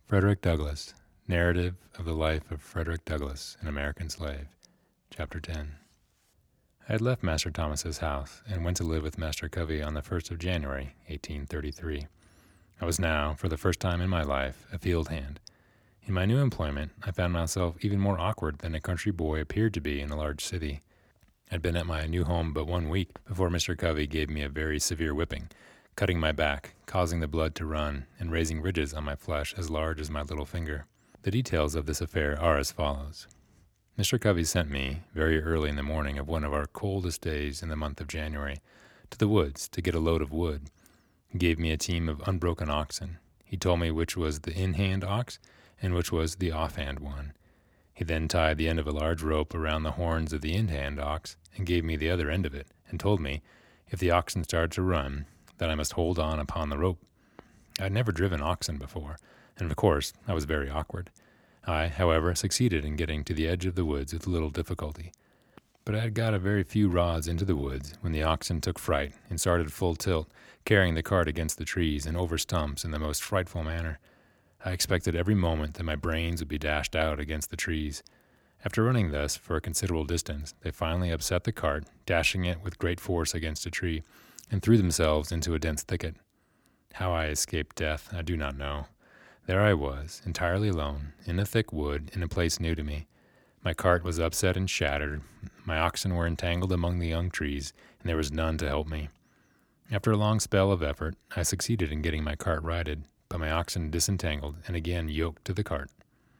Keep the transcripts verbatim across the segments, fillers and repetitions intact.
Frederick Douglass, Narrative of the Life of Frederick Douglass, an American Slave, Chapter ten. I had left Master Thomas's house and went to live with Master Covey on the first of January, eighteen thirty-three. I was now, for the first time in my life, a field hand. In my new employment, I found myself even more awkward than a country boy appeared to be in a large city. I'd been at my new home but one week before Mister Covey gave me a very severe whipping, cutting my back, causing the blood to run, and raising ridges on my flesh as large as my little finger. The details of this affair are as follows. Mister Covey sent me, very early in the morning of one of our coldest days in the month of January, to the woods to get a load of wood. He gave me a team of unbroken oxen. He told me which was the in-hand ox and which was the off-hand one. He then tied the end of a large rope around the horns of the in-hand ox and gave me the other end of it, and told me, if the oxen started to run, that I must hold on upon the rope. I had never driven oxen before, and of course I was very awkward. I, however, succeeded in getting to the edge of the woods with little difficulty. But I had got a very few rods into the woods when the oxen took fright and started full tilt, carrying the cart against the trees and over stumps in the most frightful manner. I expected every moment that my brains would be dashed out against the trees. After running thus for a considerable distance, they finally upset the cart, dashing it with great force against a tree, and threw themselves into a dense thicket. How I escaped death, I do not know. There I was, entirely alone, in a thick wood, in a place new to me. My cart was upset and shattered, my oxen were entangled among the young trees, and there was none to help me. After a long spell of effort, I succeeded in getting my cart righted, but my oxen disentangled and again yoked to the cart.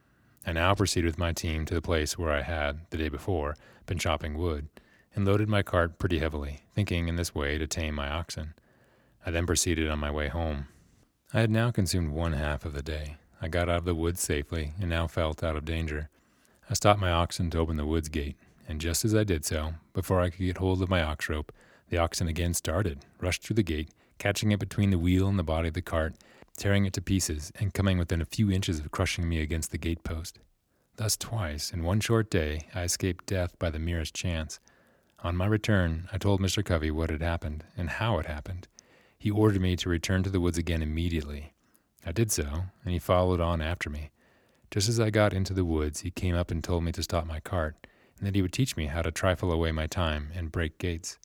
I now proceeded with my team to the place where I had, the day before, been chopping wood, and loaded my cart pretty heavily, thinking in this way to tame my oxen. I then proceeded on my way home. I had now consumed one half of the day. I got out of the woods safely, and now felt out of danger. I stopped my oxen to open the woods gate, and just as I did so, before I could get hold of my ox rope, the oxen again started, rushed through the gate, catching it between the wheel and the body of the cart, tearing it to pieces, and coming within a few inches of crushing me against the gate post. Thus twice, in one short day, I escaped death by the merest chance. On my return, I told Mister Covey what had happened, and how it happened. He ordered me to return to the woods again immediately. I did so, and he followed on after me. Just as I got into the woods, he came up and told me to stop my cart, and that he would teach me how to trifle away my time and break gates.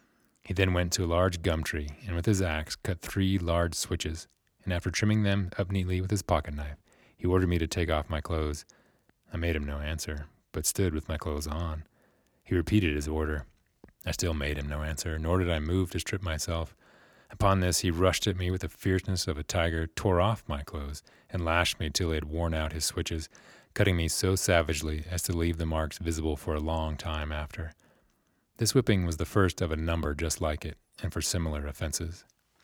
He then went to a large gum tree, and with his axe cut three large switches, and after trimming them up neatly with his pocket knife, he ordered me to take off my clothes. I made him no answer, but stood with my clothes on. He repeated his order. I still made him no answer, nor did I move to strip myself. Upon this he rushed at me with the fierceness of a tiger, tore off my clothes, and lashed me till he had worn out his switches, cutting me so savagely as to leave the marks visible for a long time after. This whipping was the first of a number just like it, and for similar offenses.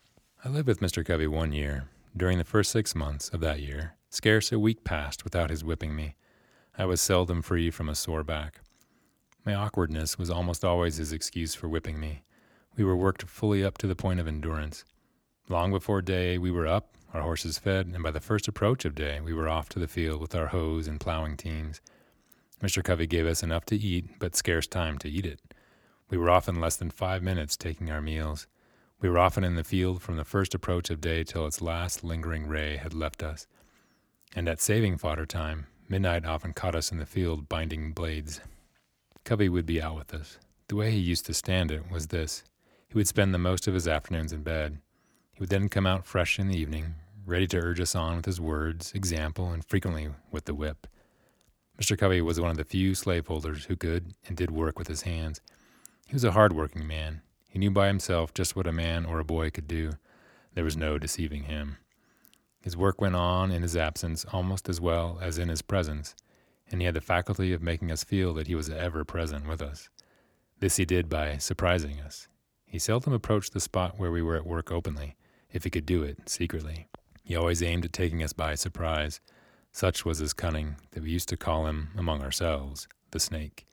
I lived with Mister Covey one year. During the first six months of that year, scarce a week passed without his whipping me. I was seldom free from a sore back. My awkwardness was almost always his excuse for whipping me. We were worked fully up to the point of endurance. Long before day we were up, our horses fed, and by the first approach of day we were off to the field with our hoes and plowing teams. Mister Covey gave us enough to eat, but scarce time to eat it. We were often less than five minutes taking our meals. We were often in the field from the first approach of day till its last lingering ray had left us. And at saving fodder time, midnight often caught us in the field binding blades. Covey would be out with us. The way he used to stand it was this. He would spend the most of his afternoons in bed. He would then come out fresh in the evening, ready to urge us on with his words, example, and frequently with the whip. Mister Covey was one of the few slaveholders who could and did work with his hands. He was a hard-working man. He knew by himself just what a man or a boy could do. There was no deceiving him. His work went on in his absence almost as well as in his presence, and he had the faculty of making us feel that he was ever present with us. This he did by surprising us. He seldom approached the spot where we were at work openly, if he could do it secretly. He always aimed at taking us by surprise. Such was his cunning that we used to call him, among ourselves, the snake.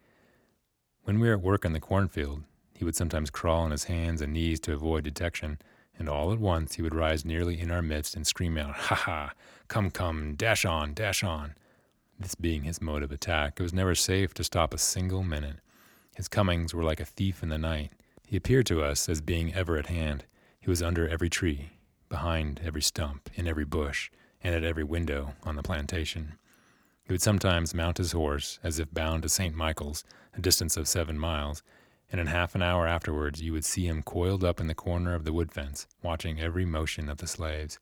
When we were at work in the cornfield, he would sometimes crawl on his hands and knees to avoid detection, and all at once he would rise nearly in our midst and scream out, "Ha ha! Come, come! Dash on! Dash on!" This being his mode of attack, it was never safe to stop a single minute. His comings were like a thief in the night. He appeared to us as being ever at hand. He was under every tree, behind every stump, in every bush, and at every window on the plantation. He would sometimes mount his horse, as if bound to Saint Michael's, a distance of seven miles, and in half an hour afterwards you would see him coiled up in the corner of the wood fence, watching every motion of the slaves.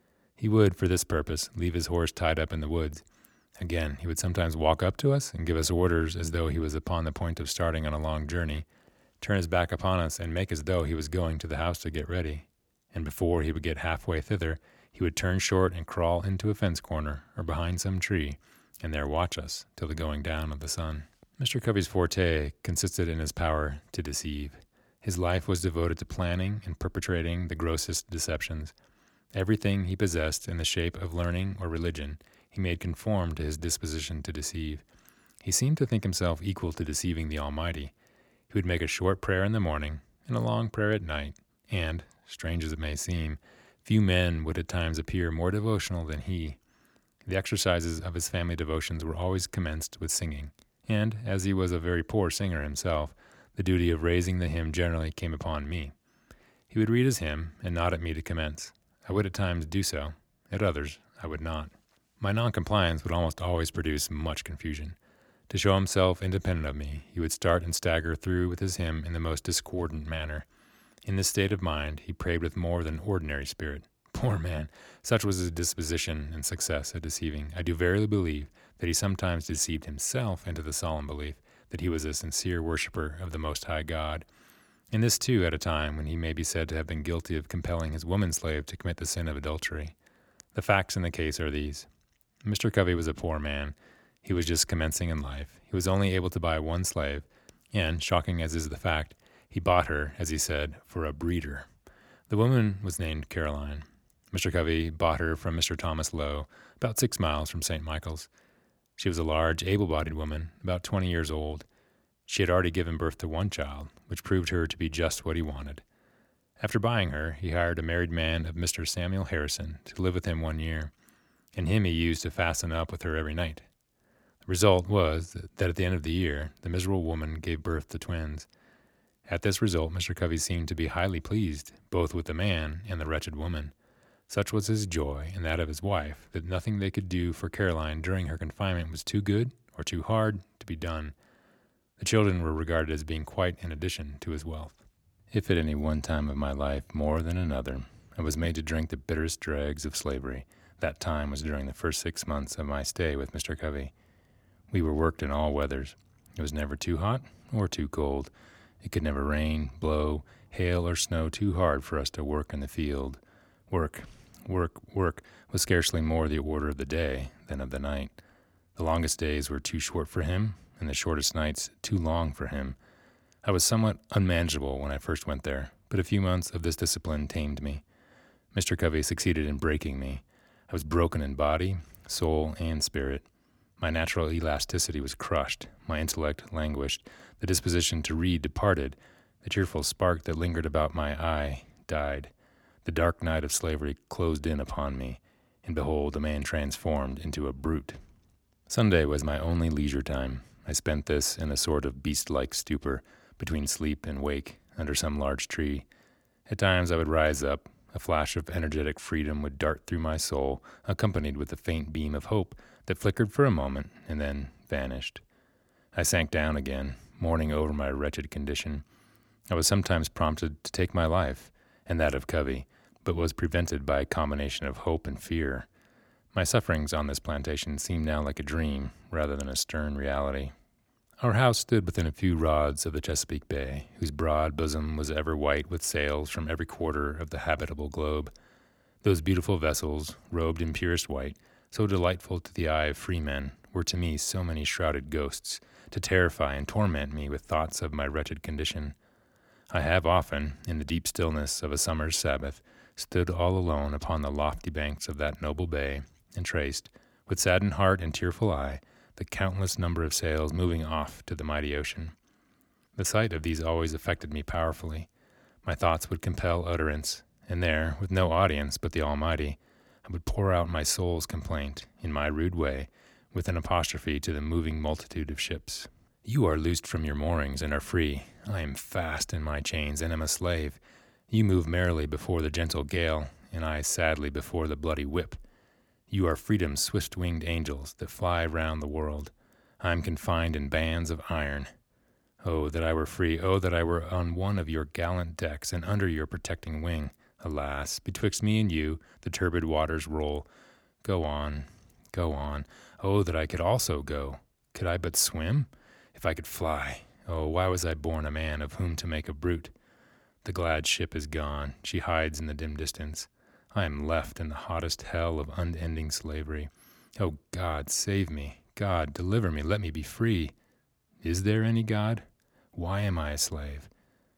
He would, for this purpose, leave his horse tied up in the woods. Again, he would sometimes walk up to us and give us orders as though he was upon the point of starting on a long journey, turn his back upon us and make as though he was going to the house to get ready. And before he would get halfway thither, he would turn short and crawl into a fence corner or behind some tree, and there watch us till the going down of the sun. Mister Covey's forte consisted in his power to deceive. His life was devoted to planning and perpetrating the grossest deceptions. Everything he possessed in the shape of learning or religion he made conform to his disposition to deceive. He seemed to think himself equal to deceiving the Almighty. He would make a short prayer in the morning and a long prayer at night, and, strange as it may seem, few men would at times appear more devotional than he. The exercises of his family devotions were always commenced with singing, and, as he was a very poor singer himself, the duty of raising the hymn generally came upon me. He would read his hymn and nod at me to commence. I would at times do so, at others I would not. My non-compliance would almost always produce much confusion. To show himself independent of me, he would start and stagger through with his hymn in the most discordant manner. In this state of mind, he prayed with more than ordinary spirit. Poor man! Such was his disposition and success at deceiving. I do verily believe that he sometimes deceived himself into the solemn belief that he was a sincere worshipper of the Most High God. And this, too, at a time when he may be said to have been guilty of compelling his woman-slave to commit the sin of adultery. The facts in the case are these. Mister Covey was a poor man. He was just commencing in life. He was only able to buy one slave, and, shocking as is the fact, he bought her, as he said, for a breeder. The woman was named Caroline. Mister Covey bought her from Mister Thomas Lowe, about six miles from Saint Michael's. She was a large, able-bodied woman, about twenty years old. She had already given birth to one child, which proved her to be just what he wanted. After buying her, he hired a married man of Mister Samuel Harrison to live with him one year, and him he used to fasten up with her every night. The result was that at the end of the year, the miserable woman gave birth to twins. At this result, Mister Covey seemed to be highly pleased, both with the man and the wretched woman. Such was his joy and that of his wife, that nothing they could do for Caroline during her confinement was too good or too hard to be done. The children were regarded as being quite an addition to his wealth. If at any one time of my life, more than another, I was made to drink the bitterest dregs of slavery, that time was during the first six months of my stay with Mister Covey. We were worked in all weathers. It was never too hot or too cold. It could never rain, blow, hail, or snow too hard for us to work in the field. Work, work, work was scarcely more the order of the day than of the night. The longest days were too short for him, and the shortest nights too long for him. I was somewhat unmanageable when I first went there, but a few months of this discipline tamed me. Mister Covey succeeded in breaking me. I was broken in body, soul, and spirit. My natural elasticity was crushed, my intellect languished, the disposition to read departed, the cheerful spark that lingered about my eye died. The dark night of slavery closed in upon me, and behold, a man transformed into a brute. Sunday was my only leisure time. I spent this in a sort of beast-like stupor, between sleep and wake, under some large tree. At times I would rise up. A flash of energetic freedom would dart through my soul, accompanied with a faint beam of hope that flickered for a moment and then vanished. I sank down again, mourning over my wretched condition. I was sometimes prompted to take my life, and that of Covey, but was prevented by a combination of hope and fear. My sufferings on this plantation seemed now like a dream rather than a stern reality. Our house stood within a few rods of the Chesapeake Bay, whose broad bosom was ever white with sails from every quarter of the habitable globe. Those beautiful vessels, robed in purest white, so delightful to the eye of freemen, were to me so many shrouded ghosts, to terrify and torment me with thoughts of my wretched condition. I have often, in the deep stillness of a summer's Sabbath, stood all alone upon the lofty banks of that noble bay, and traced, with saddened heart and tearful eye, the countless number of sails moving off to the mighty ocean. The sight of these always affected me powerfully. My thoughts would compel utterance, and there, with no audience but the Almighty, I would pour out my soul's complaint, in my rude way, with an apostrophe to the moving multitude of ships. You are loosed from your moorings and are free. I am fast in my chains and am a slave. You move merrily before the gentle gale, and I sadly before the bloody whip. You are freedom's swift-winged angels that fly round the world. I am confined in bands of iron. Oh, that I were free! Oh, that I were on one of your gallant decks and under your protecting wing! Alas, betwixt me and you the turbid waters roll. Go on, go on. Oh, that I could also go! Could I but swim? If I could fly! Oh, why was I born a man of whom to make a brute? The glad ship is gone. She hides in the dim distance. I am left in the hottest hell of unending slavery. Oh, God, save me. God, deliver me. Let me be free. Is there any God? Why am I a slave?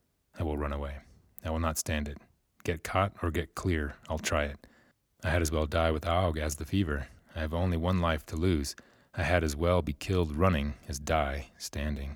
I will run away. I will not stand it. Get caught or get clear. I'll try it. I had as well die with ague as the fever. I have only one life to lose. I had as well be killed running as die standing.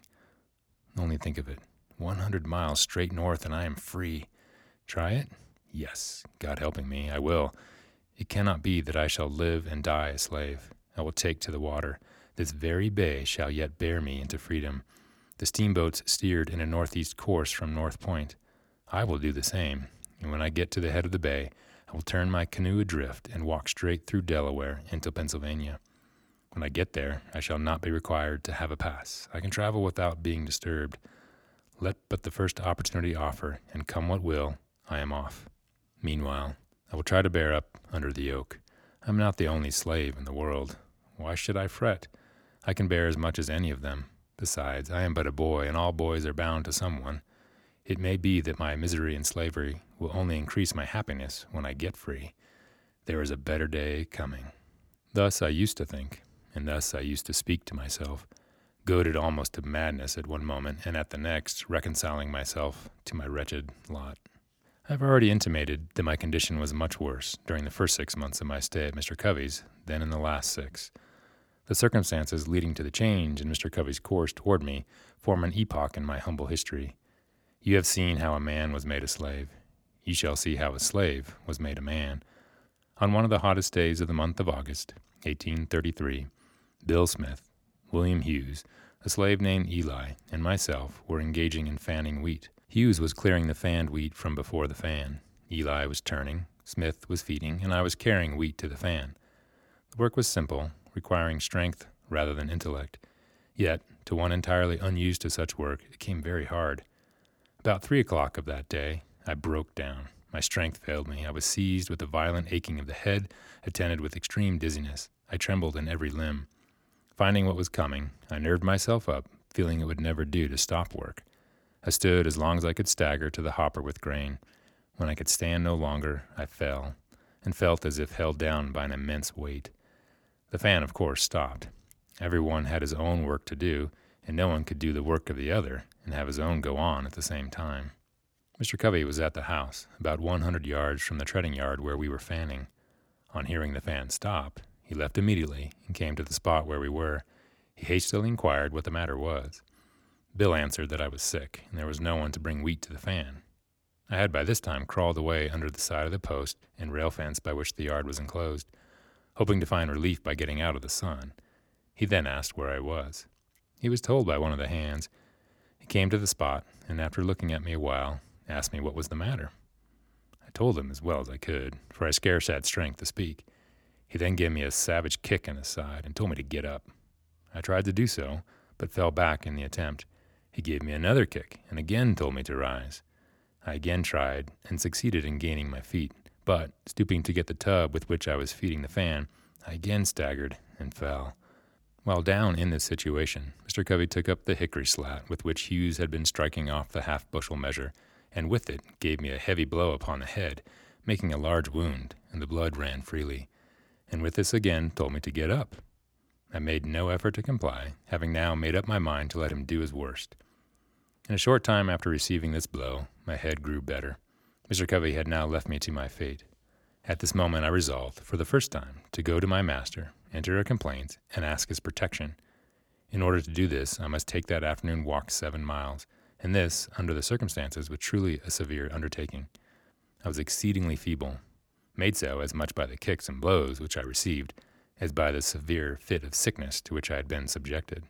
Only think of it. One hundred miles straight north and I am free. Try it? Yes, God helping me, I will. It cannot be that I shall live and die a slave. I will take to the water. This very bay shall yet bear me into freedom. The steamboats steered in a northeast course from North Point. I will do the same, and when I get to the head of the bay, I will turn my canoe adrift and walk straight through Delaware into Pennsylvania. When I get there, I shall not be required to have a pass. I can travel without being disturbed. Let but the first opportunity offer, and come what will, I am off. Meanwhile, I will try to bear up under the yoke. I am not the only slave in the world. Why should I fret? I can bear as much as any of them. Besides, I am but a boy, and all boys are bound to someone. It may be that my misery in slavery will only increase my happiness when I get free. There is a better day coming. Thus I used to think, and thus I used to speak to myself, goaded almost to madness at one moment, and at the next reconciling myself to my wretched lot. I have already intimated that my condition was much worse during the first six months of my stay at Mister Covey's than in the last six. The circumstances leading to the change in Mister Covey's course toward me form an epoch in my humble history. You have seen how a man was made a slave. You shall see how a slave was made a man. On one of the hottest days of the month of August, eighteen thirty-three, Bill Smith, William Hughes, a slave named Eli, and myself were engaging in fanning wheat. Hughes was clearing the fanned wheat from before the fan. Eli was turning, Smith was feeding, and I was carrying wheat to the fan. The work was simple, requiring strength rather than intellect. Yet, to one entirely unused to such work, it came very hard. About three o'clock of that day, I broke down. My strength failed me. I was seized with a violent aching of the head, attended with extreme dizziness. I trembled in every limb. Finding what was coming, I nerved myself up, feeling it would never do to stop work. I stood as long as I could stagger to the hopper with grain. When I could stand no longer, I fell, and felt as if held down by an immense weight. The fan, of course, stopped. Every one had his own work to do, and no one could do the work of the other and have his own go on at the same time. Mister Covey was at the house, about one hundred yards from the treading yard where we were fanning. On hearing the fan stop, he left immediately and came to the spot where we were. He hastily inquired what the matter was. Bill answered that I was sick, and there was no one to bring wheat to the fan. I had by this time crawled away under the side of the post and rail fence by which the yard was enclosed, hoping to find relief by getting out of the sun. He then asked where I was. He was told by one of the hands. He came to the spot, and after looking at me a while, asked me what was the matter. I told him as well as I could, for I scarce had strength to speak. He then gave me a savage kick in the side and told me to get up. I tried to do so, but fell back in the attempt. He gave me another kick and again told me to rise. I again tried and succeeded in gaining my feet, but, stooping to get the tub with which I was feeding the fan, I again staggered and fell. While down in this situation, Mister Covey took up the hickory slat with which Hughes had been striking off the half-bushel measure, and with it gave me a heavy blow upon the head, making a large wound, and the blood ran freely, and with this again told me to get up. I made no effort to comply, having now made up my mind to let him do his worst. In a short time after receiving this blow, my head grew better. Mister Covey had now left me to my fate. At this moment I resolved, for the first time, to go to my master, enter a complaint, and ask his protection. In order to do this, I must take that afternoon walk seven miles, and this, under the circumstances, was truly a severe undertaking. I was exceedingly feeble, made so as much by the kicks and blows which I received, as by the severe fit of sickness to which I had been subjected.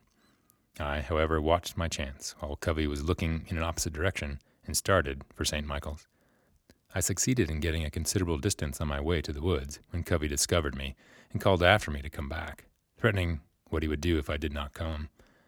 I, however, watched my chance, while Covey was looking in an opposite direction, and started for Saint Michael's. I succeeded in getting a considerable distance on my way to the woods when Covey discovered me and called after me to come back, threatening what he would do if I did not come.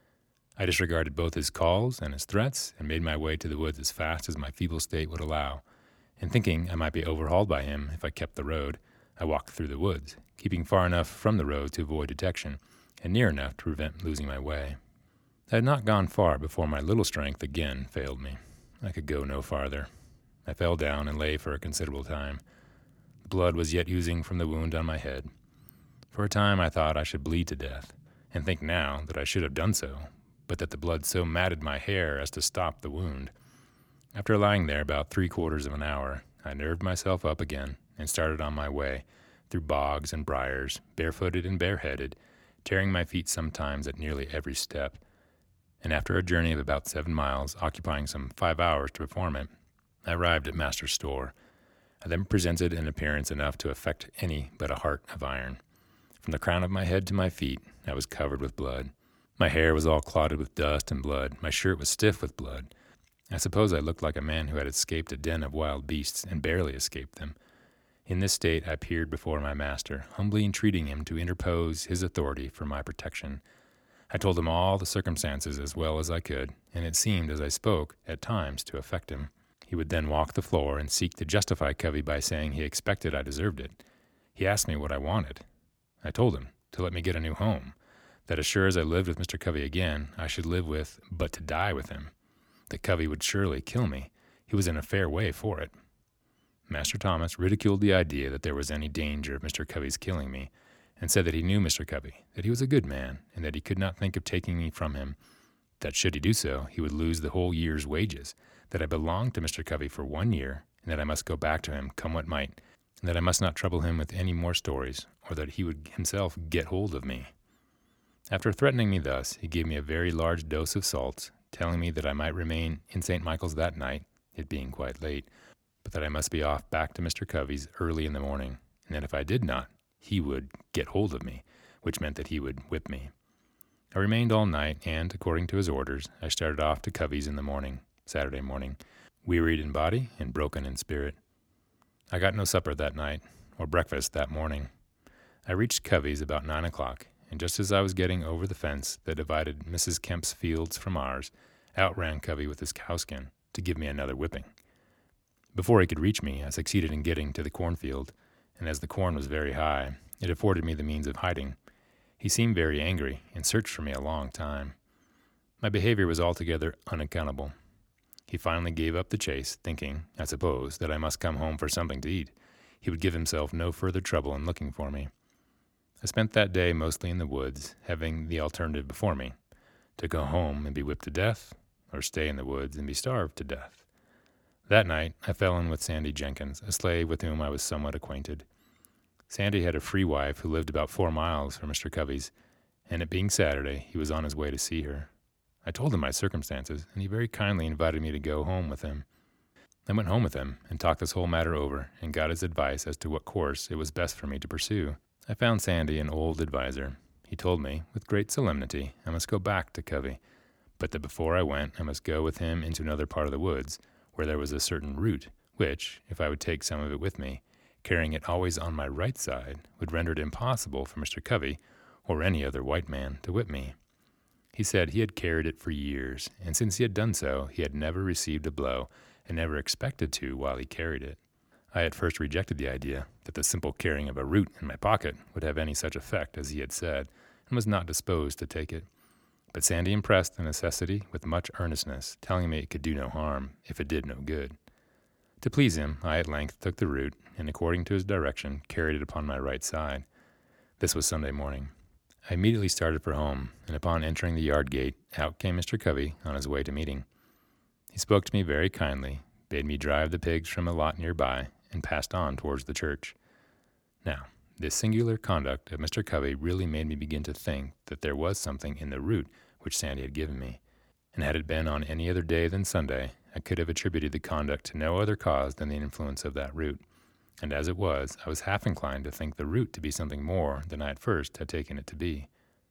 I disregarded both his calls and his threats and made my way to the woods as fast as my feeble state would allow, and thinking I might be overhauled by him if I kept the road, I walked through the woods, keeping far enough from the road to avoid detection and near enough to prevent losing my way. I had not gone far before my little strength again failed me. I could go no farther. I fell down and lay for a considerable time. The blood was yet oozing from the wound on my head. For a time I thought I should bleed to death, and think now that I should have done so, but that the blood so matted my hair as to stop the wound. After lying there about three quarters of an hour, I nerved myself up again and started on my way, through bogs and briars, barefooted and bareheaded, tearing my feet sometimes at nearly every step. And after a journey of about seven miles, occupying some five hours to perform it, I arrived at Master's store. I then presented an appearance enough to affect any but a heart of iron. From the crown of my head to my feet, I was covered with blood. My hair was all clotted with dust and blood. My shirt was stiff with blood. I suppose I looked like a man who had escaped a den of wild beasts and barely escaped them. In this state I appeared before my master, humbly entreating him to interpose his authority for my protection. I told him all the circumstances as well as I could, and it seemed as I spoke, at times, to affect him. He would then walk the floor and seek to justify Covey by saying he expected I deserved it. He asked me what I wanted. I told him to let me get a new home, that as sure as I lived with Mister Covey again, I should live with, but to die with him, that Covey would surely kill me. He was in a fair way for it. Master Thomas ridiculed the idea that there was any danger of Mister Covey's killing me, and said that he knew Mister Covey, that he was a good man, and that he could not think of taking me from him, that should he do so, he would lose the whole year's wages, that I belonged to Mister Covey for one year, and that I must go back to him, come what might, and that I must not trouble him with any more stories, or that he would himself get hold of me. After threatening me thus, he gave me a very large dose of salts, telling me that I might remain in Saint Michael's that night, it being quite late, but that I must be off back to Mister Covey's early in the morning, and that if I did not, he would get hold of me, which meant that he would whip me. I remained all night, and, according to his orders, I started off to Covey's in the morning, Saturday morning, wearied in body and broken in spirit. I got no supper that night, or breakfast that morning. I reached Covey's about nine o'clock, and just as I was getting over the fence that divided Missus Kemp's fields from ours, out ran Covey with his cowskin to give me another whipping. Before he could reach me, I succeeded in getting to the cornfield, and as the corn was very high, it afforded me the means of hiding. He seemed very angry and searched for me a long time. My behavior was altogether unaccountable. He finally gave up the chase, thinking, I suppose, that I must come home for something to eat. He would give himself no further trouble in looking for me. I spent that day mostly in the woods, having the alternative before me, to go home and be whipped to death, or stay in the woods and be starved to death. That night, I fell in with Sandy Jenkins, a slave with whom I was somewhat acquainted. Sandy had a free wife who lived about four miles from Mister Covey's, and it being Saturday, he was on his way to see her. I told him my circumstances, and he very kindly invited me to go home with him. I went home with him and talked this whole matter over and got his advice as to what course it was best for me to pursue. I found Sandy an old adviser. He told me, with great solemnity, I must go back to Covey, but that before I went I must go with him into another part of the woods, where there was a certain root, which, if I would take some of it with me, carrying it always on my right side, would render it impossible for Mister Covey, or any other white man, to whip me. He said he had carried it for years, and since he had done so, he had never received a blow, and never expected to while he carried it. I at first rejected the idea that the simple carrying of a root in my pocket would have any such effect as he had said, and was not disposed to take it. But Sandy impressed the necessity with much earnestness, telling me it could do no harm, if it did no good. To please him, I at length took the root, and according to his direction, carried it upon my right side. This was Sunday morning. I immediately started for home, and upon entering the yard gate, out came Mister Covey on his way to meeting. He spoke to me very kindly, bade me drive the pigs from a lot nearby, and passed on towards the church. Now, this singular conduct of Mister Covey really made me begin to think that there was something in the root which Sandy had given me, and had it been on any other day than Sunday, I could have attributed the conduct to no other cause than the influence of that root. And as it was, I was half inclined to think the root to be something more than I at first had taken it to be.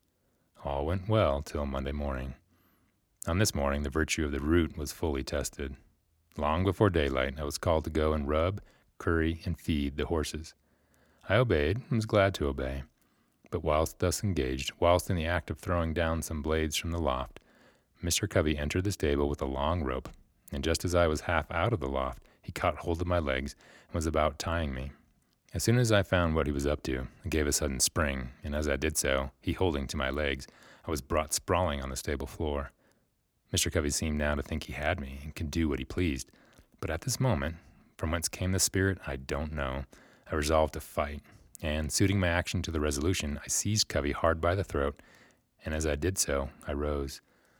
All went well till Monday morning. On this morning, the virtue of the root was fully tested. Long before daylight, I was called to go and rub, curry, and feed the horses. I obeyed and was glad to obey. But whilst thus engaged, whilst in the act of throwing down some blades from the loft, Mister Covey entered the stable with a long rope, and just as I was half out of the loft, he caught hold of my legs and was about tying me. As soon as I found what he was up to, I gave a sudden spring, and as I did so, he holding to my legs, I was brought sprawling on the stable floor. Mister Covey seemed now to think he had me and could do what he pleased, but at this moment, from whence came the spirit, I don't know, I resolved to fight, and, suiting my action to the resolution, I seized Covey hard by the throat, and as I did so, I rose.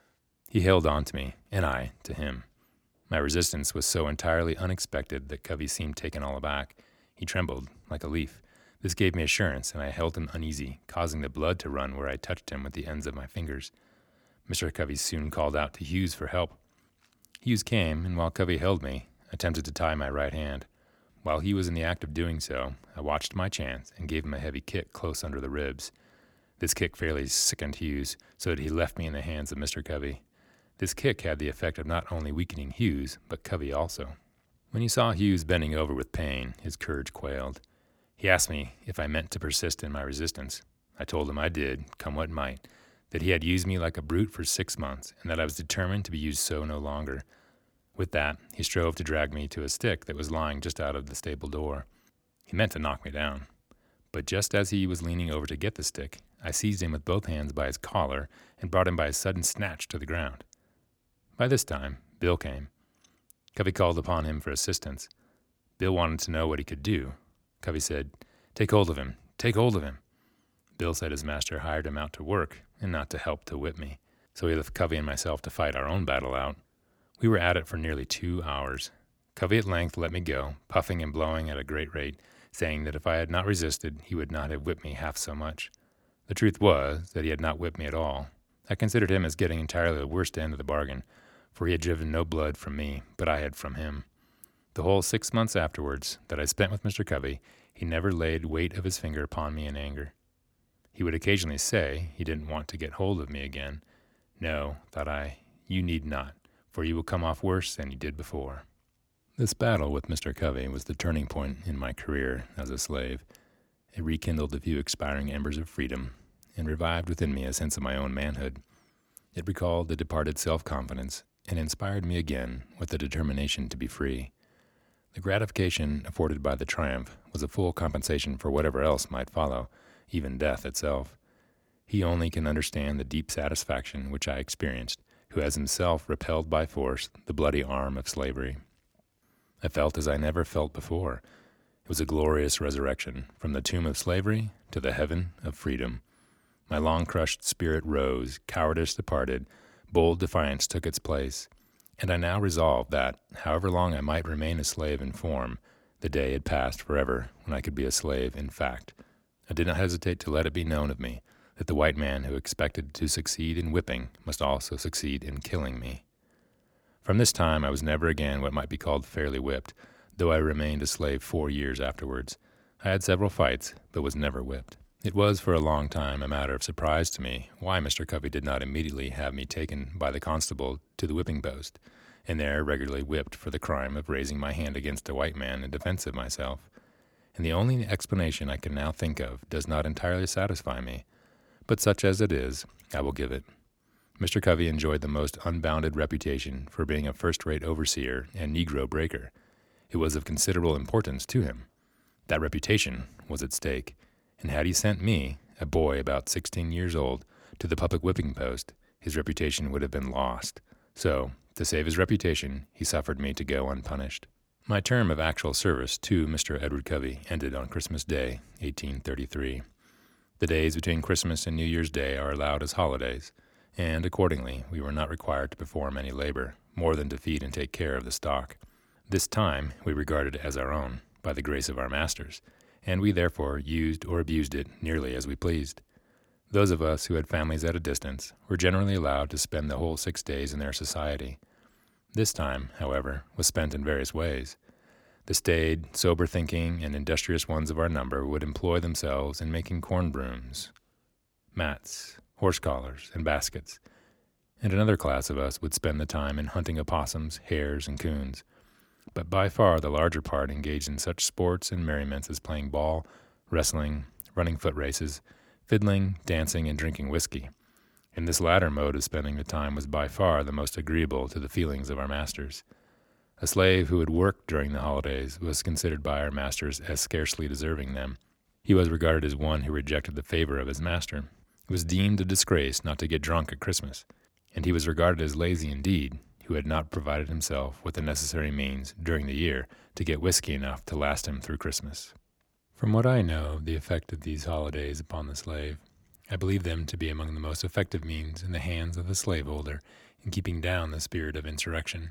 He held on to me, and I to him. My resistance was so entirely unexpected that Covey seemed taken all aback. He trembled like a leaf. This gave me assurance, and I held him uneasy, causing the blood to run where I touched him with the ends of my fingers. Mister Covey soon called out to Hughes for help. Hughes came, and while Covey held me, attempted to tie my right hand. While he was in the act of doing so, I watched my chance and gave him a heavy kick close under the ribs. This kick fairly sickened Hughes, so that he left me in the hands of Mister Covey. This kick had the effect of not only weakening Hughes, but Covey also. When he saw Hughes bending over with pain, his courage quailed. He asked me if I meant to persist in my resistance. I told him I did, come what might, that he had used me like a brute for six months, and that I was determined to be used so no longer. With that, he strove to drag me to a stick that was lying just out of the stable door. He meant to knock me down. But just as he was leaning over to get the stick, I seized him with both hands by his collar and brought him by a sudden snatch to the ground. By this time, Bill came. Covey called upon him for assistance. Bill wanted to know what he could do. Covey said, "Take hold of him, take hold of him." Bill said his master hired him out to work and not to help to whip me, so he left Covey and myself to fight our own battle out. We were at it for nearly two hours. Covey at length let me go, puffing and blowing at a great rate, saying that if I had not resisted, he would not have whipped me half so much. The truth was that he had not whipped me at all. I considered him as getting entirely the worst end of the bargain, for he had driven no blood from me, but I had from him. The whole six months afterwards that I spent with Mister Covey, he never laid weight of his finger upon me in anger. He would occasionally say he didn't want to get hold of me again. No, thought I, you need not, for you will come off worse than you did before. This battle with Mister Covey was the turning point in my career as a slave. It rekindled the few expiring embers of freedom and revived within me a sense of my own manhood. It recalled the departed self-confidence and inspired me again with the determination to be free. The gratification afforded by the triumph was a full compensation for whatever else might follow, even death itself. He only can understand the deep satisfaction which I experienced, who has himself repelled by force the bloody arm of slavery. I felt as I never felt before. It was a glorious resurrection, from the tomb of slavery to the heaven of freedom. My long-crushed spirit rose, cowardice departed, bold defiance took its place, and I now resolved that, however long I might remain a slave in form, the day had passed forever when I could be a slave in fact. I did not hesitate to let it be known of me that the white man who expected to succeed in whipping must also succeed in killing me. From this time I was never again what might be called fairly whipped, though I remained a slave four years afterwards. I had several fights, but was never whipped. It was for a long time a matter of surprise to me why Mister Covey did not immediately have me taken by the constable to the whipping post, and there regularly whipped for the crime of raising my hand against a white man in defense of myself. And the only explanation I can now think of does not entirely satisfy me, but such as it is, I will give it. Mister Covey enjoyed the most unbounded reputation for being a first-rate overseer and Negro breaker. It was of considerable importance to him. That reputation was at stake, and had he sent me, a boy about sixteen years old, to the public whipping post, his reputation would have been lost. So, to save his reputation, he suffered me to go unpunished. My term of actual service to Mister Edward Covey ended on Christmas Day, eighteen thirty-three. The days between Christmas and New Year's Day are allowed as holidays, and accordingly we were not required to perform any labor, more than to feed and take care of the stock. This time we regarded as our own, by the grace of our masters, and we therefore used or abused it nearly as we pleased. Those of us who had families at a distance were generally allowed to spend the whole six days in their society. This time, however, was spent in various ways. The staid, sober-thinking, and industrious ones of our number would employ themselves in making corn brooms, mats, horse collars, and baskets, and another class of us would spend the time in hunting opossums, hares, and coons. but by far the larger part engaged in such sports and merriments as playing ball, wrestling, running foot races, fiddling, dancing, and drinking whiskey. And this latter mode of spending the time was by far the most agreeable to the feelings of our masters. A slave who had worked during the holidays was considered by our masters as scarcely deserving them. He was regarded as one who rejected the favor of his master. It was deemed a disgrace not to get drunk at Christmas, and he was regarded as lazy indeed, who had not provided himself with the necessary means during the year to get whiskey enough to last him through Christmas. From what I know of the effect of these holidays upon the slave, I believe them to be among the most effective means in the hands of the slaveholder in keeping down the spirit of insurrection.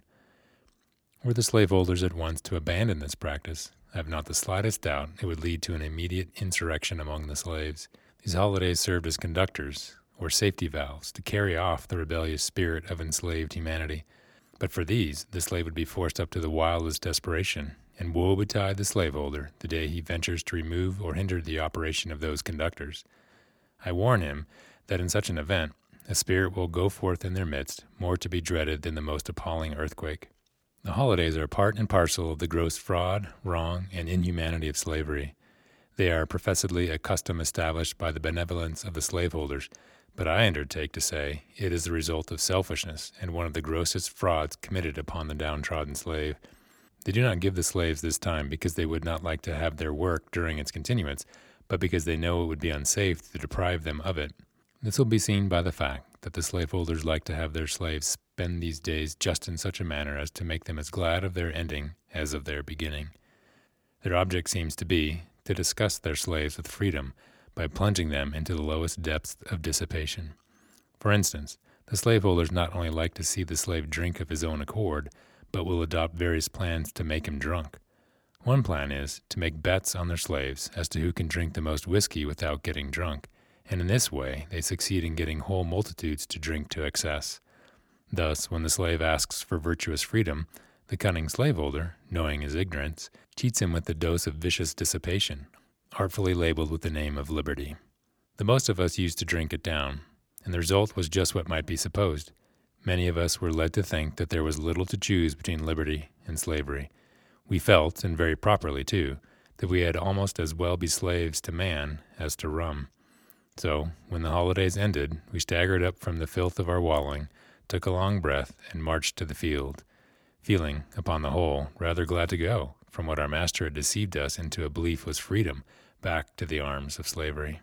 Were the slaveholders at once to abandon this practice, I have not the slightest doubt it would lead to an immediate insurrection among the slaves. These holidays served as conductors, or safety valves, to carry off the rebellious spirit of enslaved humanity. But for these, the slave would be forced up to the wildest desperation, and woe betide the slaveholder the day he ventures to remove or hinder the operation of those conductors. I warn him that in such an event, a spirit will go forth in their midst, more to be dreaded than the most appalling earthquake. The holidays are part and parcel of the gross fraud, wrong, and inhumanity of slavery. They are professedly a custom established by the benevolence of the slaveholders, but I undertake to say it is the result of selfishness and one of the grossest frauds committed upon the downtrodden slave. They do not give the slaves this time because they would not like to have their work during its continuance, but because they know it would be unsafe to deprive them of it. This will be seen by the fact that the slaveholders like to have their slaves spend these days just in such a manner as to make them as glad of their ending as of their beginning. Their object seems to be to disgust their slaves with freedom by plunging them into the lowest depths of dissipation. For instance, the slaveholders not only like to see the slave drink of his own accord, but will adopt various plans to make him drunk. One plan is to make bets on their slaves as to who can drink the most whiskey without getting drunk, and in this way they succeed in getting whole multitudes to drink to excess. Thus, when the slave asks for virtuous freedom, the cunning slaveholder, knowing his ignorance, cheats him with the dose of vicious dissipation, artfully labeled with the name of liberty. The most of us used to drink it down, and the result was just what might be supposed. Many of us were led to think that there was little to choose between liberty and slavery. We felt, and very properly too, that we had almost as well be slaves to man as to rum. So, when the holidays ended, we staggered up from the filth of our wallowing, took a long breath, and marched to the field, feeling, upon the whole, rather glad to go, from what our master had deceived us into a belief was freedom, back to the arms of slavery.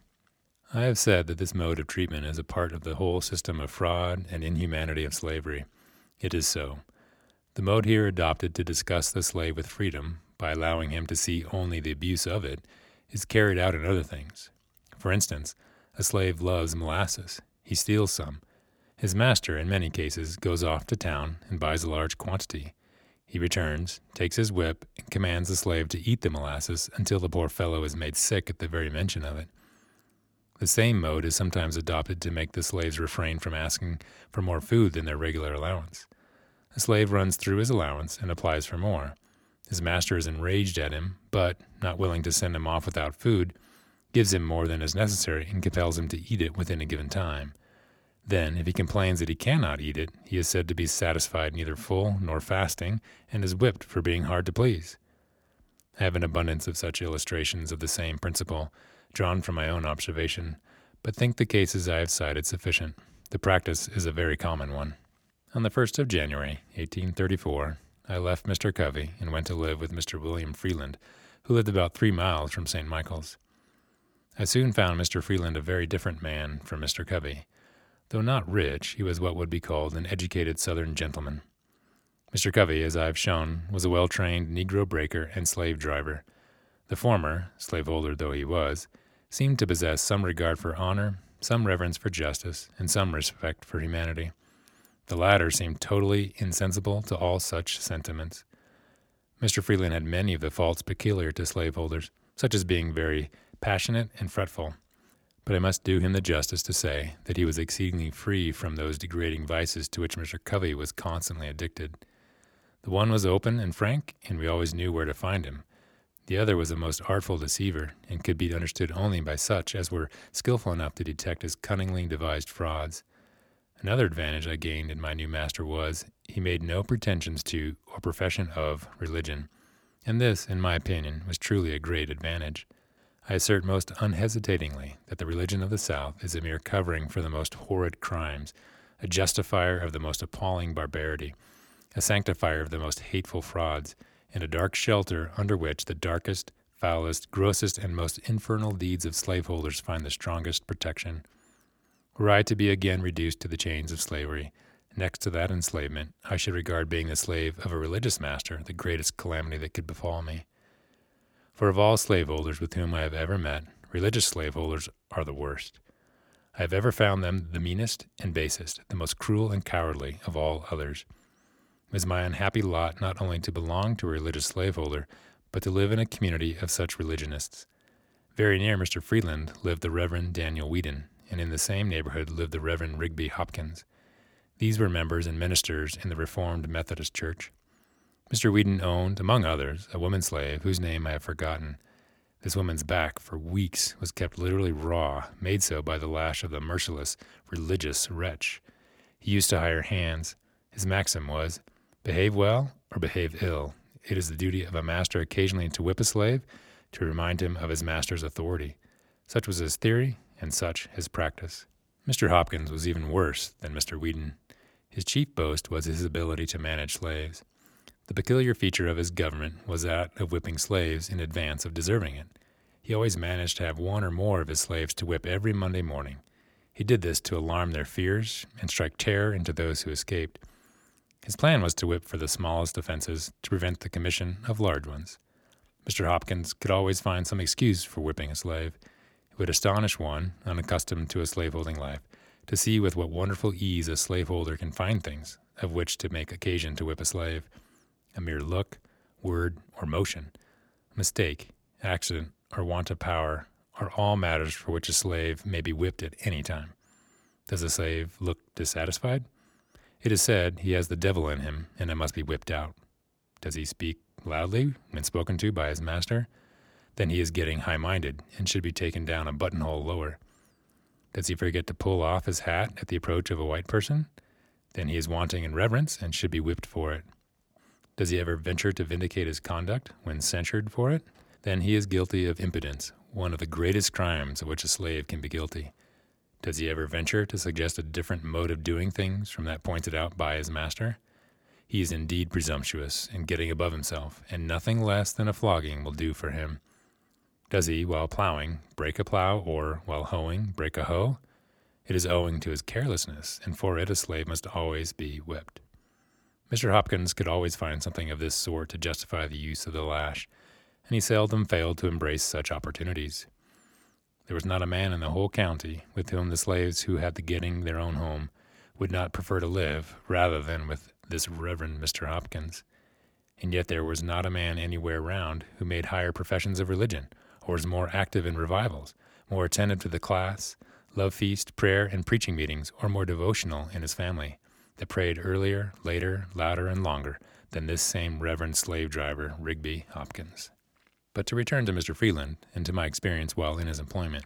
I have said that this mode of treatment is a part of the whole system of fraud and inhumanity of slavery. It is so. The mode here adopted to disgust the slave with freedom, by allowing him to see only the abuse of it, is carried out in other things. For instance, a slave loves molasses. He steals some. His master, in many cases, goes off to town and buys a large quantity. He returns, takes his whip, and commands the slave to eat the molasses until the poor fellow is made sick at the very mention of it. The same mode is sometimes adopted to make the slaves refrain from asking for more food than their regular allowance. A slave runs through his allowance and applies for more. His master is enraged at him, but, not willing to send him off without food, gives him more than is necessary and compels him to eat it within a given time. Then, if he complains that he cannot eat it, he is said to be satisfied neither full nor fasting, and is whipped for being hard to please. I have an abundance of such illustrations of the same principle, drawn from my own observation, but think the cases I have cited sufficient. The practice is a very common one. On the first of January, eighteen thirty-four, I left Mister Covey and went to live with Mister William Freeland, who lived about three miles from Saint Michael's. I soon found Mister Freeland a very different man from Mister Covey. Though not rich, he was what would be called an educated Southern gentleman. Mister Covey, as I have shown, was a well-trained Negro breaker and slave driver. The former, slaveholder though he was, seemed to possess some regard for honor, some reverence for justice, and some respect for humanity. The latter seemed totally insensible to all such sentiments. Mister Freeland had many of the faults peculiar to slaveholders, such as being very passionate and fretful. But I must do him the justice to say that he was exceedingly free from those degrading vices to which Mister Covey was constantly addicted. The one was open and frank, and we always knew where to find him. The other was a most artful deceiver, and could be understood only by such as were skillful enough to detect his cunningly devised frauds. Another advantage I gained in my new master was, he made no pretensions to, or profession of, religion, and this, in my opinion, was truly a great advantage. I assert most unhesitatingly that the religion of the South is a mere covering for the most horrid crimes, a justifier of the most appalling barbarity, a sanctifier of the most hateful frauds, and a dark shelter under which the darkest, foulest, grossest, and most infernal deeds of slaveholders find the strongest protection. Were I to be again reduced to the chains of slavery, next to that enslavement, I should regard being the slave of a religious master the greatest calamity that could befall me. For of all slaveholders with whom I have ever met, religious slaveholders are the worst. I have ever found them the meanest and basest, the most cruel and cowardly of all others. It was my unhappy lot not only to belong to a religious slaveholder, but to live in a community of such religionists. Very near Mister Freeland lived the Reverend Daniel Whedon, and in the same neighborhood lived the Reverend Rigby Hopkins. These were members and ministers in the Reformed Methodist Church. Mister Whedon owned, among others, a woman slave whose name I have forgotten. This woman's back for weeks was kept literally raw, made so by the lash of the merciless, religious wretch. He used to hire hands. His maxim was, behave well or behave ill. It is the duty of a master occasionally to whip a slave, to remind him of his master's authority. Such was his theory, and such his practice. Mister Hopkins was even worse than Mister Whedon. His chief boast was his ability to manage slaves. The peculiar feature of his government was that of whipping slaves in advance of deserving it. He always managed to have one or more of his slaves to whip every Monday morning. He did this to alarm their fears and strike terror into those who escaped. His plan was to whip for the smallest offenses to prevent the commission of large ones. Mister Hopkins could always find some excuse for whipping a slave. It would astonish one, unaccustomed to a slaveholding life, to see with what wonderful ease a slaveholder can find things of which to make occasion to whip a slave. A mere look, word, or motion, mistake, accident, or want of power are all matters for which a slave may be whipped at any time. Does a slave look dissatisfied? It is said he has the devil in him, and it must be whipped out. Does he speak loudly when spoken to by his master? Then he is getting high-minded, and should be taken down a buttonhole lower. Does he forget to pull off his hat at the approach of a white person? Then he is wanting in reverence, and should be whipped for it. Does he ever venture to vindicate his conduct when censured for it? Then he is guilty of impudence, one of the greatest crimes of which a slave can be guilty. Does he ever venture to suggest a different mode of doing things from that pointed out by his master? He is indeed presumptuous and getting above himself, and nothing less than a flogging will do for him. Does he, while plowing, break a plow, or, while hoeing, break a hoe? It is owing to his carelessness, and for it a slave must always be whipped. Mister Hopkins could always find something of this sort to justify the use of the lash, and he seldom failed to embrace such opportunities. There was not a man in the whole county with whom the slaves who had the getting their own home would not prefer to live rather than with this Reverend Mister Hopkins. And yet there was not a man anywhere round who made higher professions of religion, or was more active in revivals, more attentive to the class, love feast, prayer, and preaching meetings, or more devotional in his family, that prayed earlier, later, louder, and longer than this same Reverend slave driver, Rigby Hopkins. But to return to Mister Freeland, and to my experience while in his employment.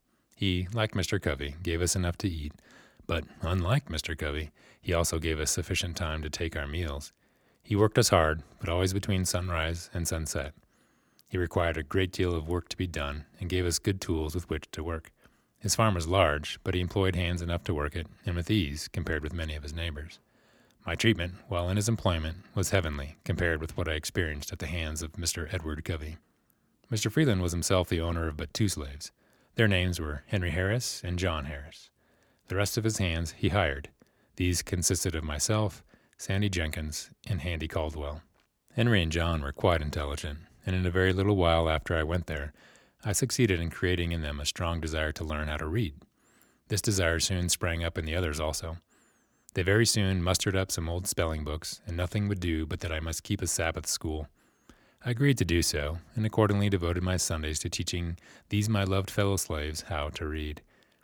He, like Mister Covey, gave us enough to eat, but, unlike Mister Covey, he also gave us sufficient time to take our meals. He worked us hard, but always between sunrise and sunset. He required a great deal of work to be done, and gave us good tools with which to work. His farm was large, but he employed hands enough to work it, and with ease, compared with many of his neighbors. My treatment, while in his employment, was heavenly, compared with what I experienced at the hands of Mister Edward Covey. Mister Freeland was himself the owner of but two slaves. Their names were Henry Harris and John Harris. The rest of his hands he hired. These consisted of myself, Sandy Jenkins, and Handy Caldwell. Henry and John were quite intelligent, and in a very little while after I went there, I succeeded in creating in them a strong desire to learn how to read. This desire soon sprang up in the others also. They very soon mustered up some old spelling books, and nothing would do but that I must keep a Sabbath school. I agreed to do so, and accordingly devoted my Sundays to teaching these my loved fellow slaves how to read.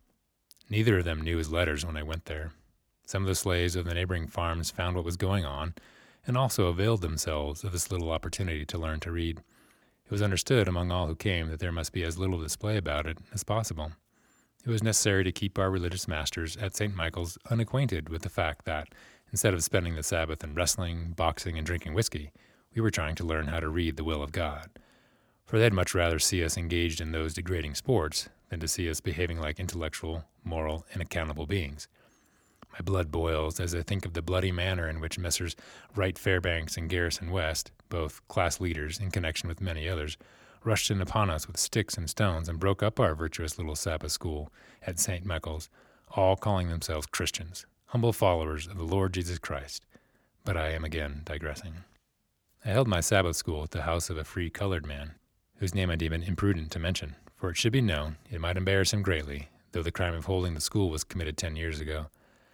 Neither of them knew his letters when I went there. Some of the slaves of the neighboring farms found what was going on, and also availed themselves of this little opportunity to learn to read. It was understood among all who came that there must be as little display about it as possible. It was necessary to keep our religious masters at Saint Michael's unacquainted with the fact that, instead of spending the Sabbath in wrestling, boxing, and drinking whiskey, we were trying to learn how to read the will of God. For they'd much rather see us engaged in those degrading sports than to see us behaving like intellectual, moral, and accountable beings. My blood boils as I think of the bloody manner in which Messrs. Wright Fairbanks and Garrison West, both class leaders in connection with many others, rushed in upon us with sticks and stones and broke up our virtuous little Sabbath school at Saint Michael's, all calling themselves Christians, humble followers of the Lord Jesus Christ. But I am again digressing. I held my Sabbath school at the house of a free colored man, whose name I deem it imprudent to mention, for it should be known it might embarrass him greatly, though the crime of holding the school was committed ten years ago.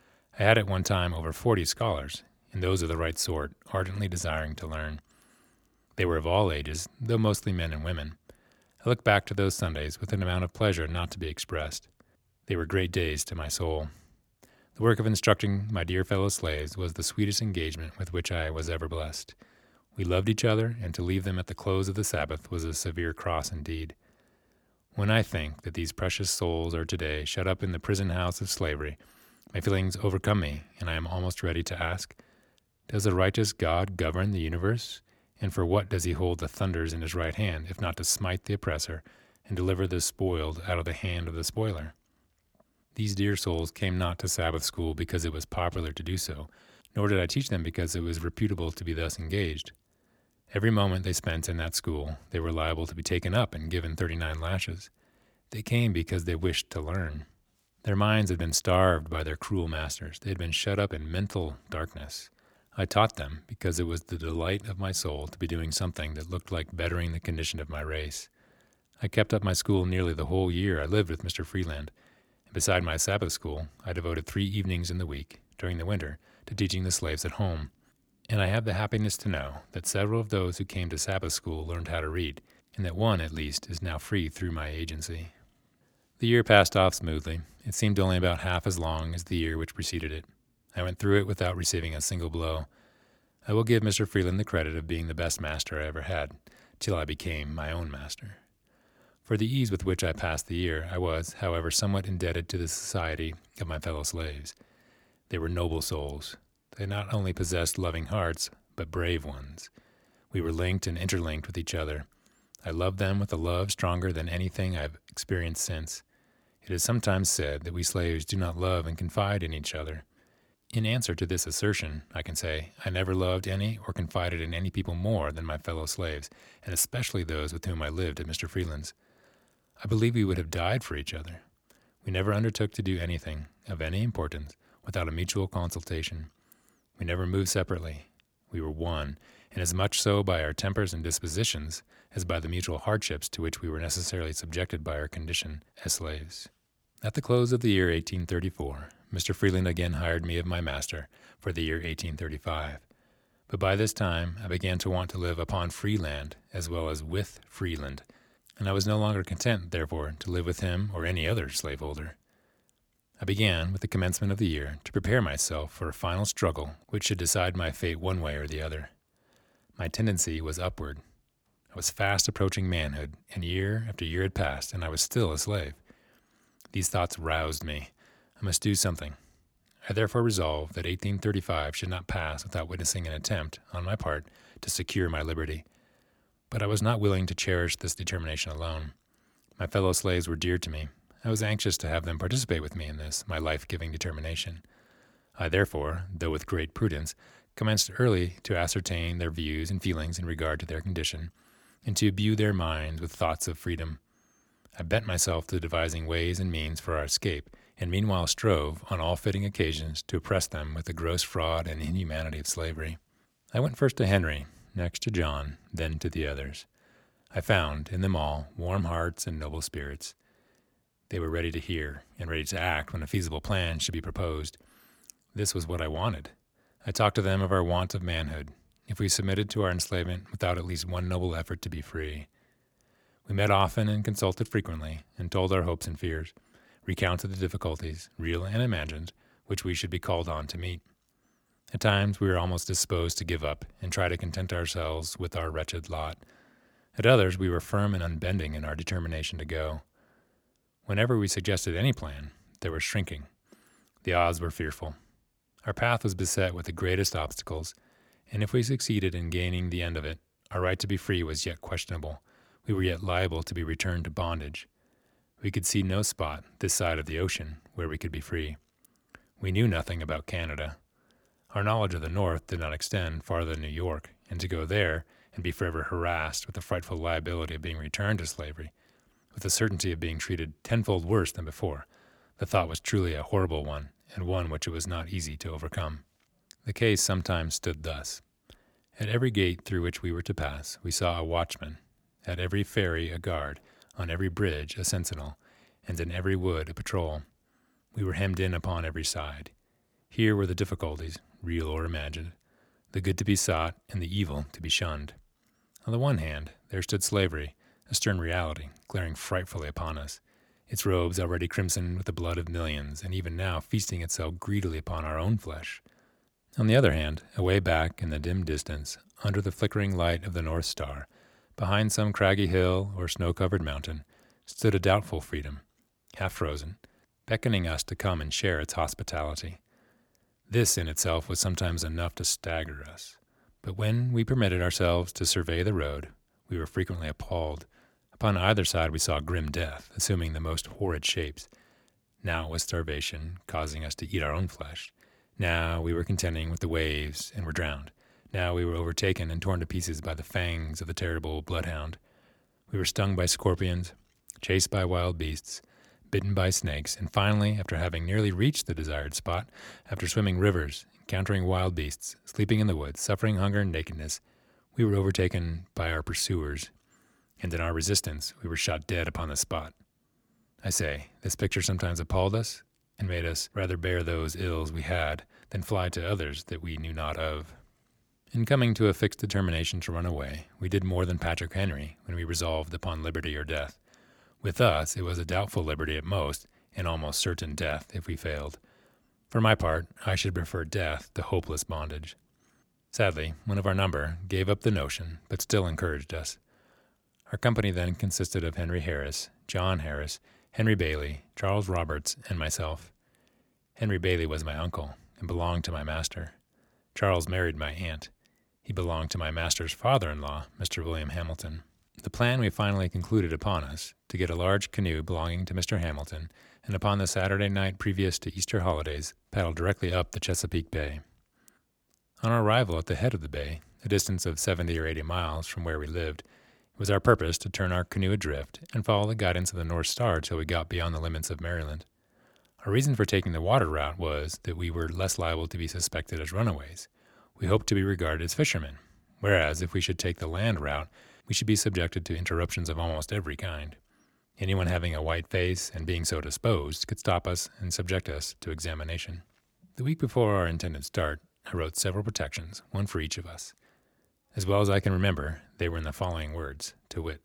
I had at one time over forty scholars, and those of the right sort, ardently desiring to learn. They were of all ages, though mostly men and women. I look back to those Sundays with an amount of pleasure not to be expressed. They were great days to my soul. The work of instructing my dear fellow slaves was the sweetest engagement with which I was ever blessed. We loved each other, and to leave them at the close of the Sabbath was a severe cross indeed. When I think that these precious souls are today shut up in the prison house of slavery, my feelings overcome me, and I am almost ready to ask, does the righteous God govern the universe? And for what does he hold the thunders in his right hand, if not to smite the oppressor and deliver the spoiled out of the hand of the spoiler? These dear souls came not to Sabbath school because it was popular to do so, nor did I teach them because it was reputable to be thus engaged. Every moment they spent in that school, they were liable to be taken up and given thirty-nine lashes. They came because they wished to learn. Their minds had been starved by their cruel masters. They had been shut up in mental darkness. I taught them because it was the delight of my soul to be doing something that looked like bettering the condition of my race. I kept up my school nearly the whole year I lived with Mister Freeland, and beside my Sabbath school, I devoted three evenings in the week, during the winter, to teaching the slaves at home. And I have the happiness to know that several of those who came to Sabbath school learned how to read, and that one, at least, is now free through my agency. The year passed off smoothly. It seemed only about half as long as the year which preceded it. I went through it without receiving a single blow. I will give Mister Freeland the credit of being the best master I ever had, till I became my own master. For the ease with which I passed the year, I was, however, somewhat indebted to the society of my fellow slaves. They were noble souls. They not only possessed loving hearts, but brave ones. We were linked and interlinked with each other. I loved them with a love stronger than anything I've experienced since. It is sometimes said that we slaves do not love and confide in each other. In answer to this assertion, I can say I never loved any or confided in any people more than my fellow slaves, and especially those with whom I lived at Mister Freeland's. I believe we would have died for each other. We never undertook to do anything of any importance without a mutual consultation. We never moved separately. We were one, and as much so by our tempers and dispositions as by the mutual hardships to which we were necessarily subjected by our condition as slaves. At the close of the year eighteen thirty-four, Mister Freeland again hired me of my master for the year eighteen thirty-five. But by this time I began to want to live upon free land as well as with Freeland, and I was no longer content, therefore, to live with him or any other slaveholder. I began, with the commencement of the year, to prepare myself for a final struggle which should decide my fate one way or the other. My tendency was upward. I was fast approaching manhood, and year after year had passed, and I was still a slave. These thoughts roused me. I must do something. I therefore resolved that eighteen thirty-five should not pass without witnessing an attempt, on my part, to secure my liberty. But I was not willing to cherish this determination alone. My fellow slaves were dear to me. I was anxious to have them participate with me in this, my life-giving determination. I therefore, though with great prudence, commenced early to ascertain their views and feelings in regard to their condition, and to imbue their minds with thoughts of freedom. I bent myself to devising ways and means for our escape, and meanwhile strove, on all fitting occasions, to oppress them with the gross fraud and inhumanity of slavery. I went first to Henry, next to John, then to the others. I found, in them all, warm hearts and noble spirits. They were ready to hear, and ready to act when a feasible plan should be proposed. This was what I wanted. I talked to them of our want of manhood, if we submitted to our enslavement without at least one noble effort to be free. We met often and consulted frequently, and told our hopes and fears, recounted the difficulties, real and imagined, which we should be called on to meet. At times we were almost disposed to give up and try to content ourselves with our wretched lot. At others we were firm and unbending in our determination to go. Whenever we suggested any plan, they were shrinking. The odds were fearful. Our path was beset with the greatest obstacles, and if we succeeded in gaining the end of it, our right to be free was yet questionable. We were yet liable to be returned to bondage. We could see no spot, this side of the ocean, where we could be free. We knew nothing about Canada. Our knowledge of the North did not extend farther than New York, and to go there and be forever harassed with the frightful liability of being returned to slavery, with the certainty of being treated tenfold worse than before, the thought was truly a horrible one, and one which it was not easy to overcome. The case sometimes stood thus. At every gate through which we were to pass, we saw a watchman, at every ferry a guard, on every bridge a sentinel, and in every wood a patrol. We were hemmed in upon every side. Here were the difficulties, real or imagined, the good to be sought and the evil to be shunned. On the one hand, there stood slavery, a stern reality, glaring frightfully upon us, its robes already crimson with the blood of millions, and even now feasting itself greedily upon our own flesh. On the other hand, away back in the dim distance, under the flickering light of the North Star, behind some craggy hill or snow-covered mountain, stood a doubtful freedom, half-frozen, beckoning us to come and share its hospitality. This in itself was sometimes enough to stagger us, but when we permitted ourselves to survey the road, we were frequently appalled. Upon either side we saw grim death, assuming the most horrid shapes. Now it was starvation, causing us to eat our own flesh. Now we were contending with the waves and were drowned. Now we were overtaken and torn to pieces by the fangs of the terrible bloodhound. We were stung by scorpions, chased by wild beasts, bitten by snakes, and finally, after having nearly reached the desired spot, after swimming rivers, encountering wild beasts, sleeping in the woods, suffering hunger and nakedness, we were overtaken by our pursuers, and in our resistance we were shot dead upon the spot. I say, this picture sometimes appalled us, and made us rather bear those ills we had than fly to others that we knew not of. In coming to a fixed determination to run away, we did more than Patrick Henry when we resolved upon liberty or death. With us, it was a doubtful liberty at most, and almost certain death if we failed. For my part, I should prefer death to hopeless bondage. Sadly, one of our number gave up the notion, but still encouraged us. Our company then consisted of Henry Harris, John Harris, Henry Bailey, Charles Roberts, and myself. Henry Bailey was my uncle, and belonged to my master. Charles married my aunt. He belonged to my master's father-in-law, Mister William Hamilton. The plan we finally concluded upon us, to get a large canoe belonging to Mister Hamilton, and upon the Saturday night previous to Easter holidays, paddle directly up the Chesapeake Bay. On our arrival at the head of the bay, a distance of seventy or eighty miles from where we lived, it was our purpose to turn our canoe adrift and follow the guidance of the North Star till we got beyond the limits of Maryland. Our reason for taking the water route was that we were less liable to be suspected as runaways. We hoped to be regarded as fishermen, whereas if we should take the land route, we should be subjected to interruptions of almost every kind. Anyone having a white face and being so disposed could stop us and subject us to examination. The week before our intended start, I wrote several protections, one for each of us. As well as I can remember, they were in the following words, to wit: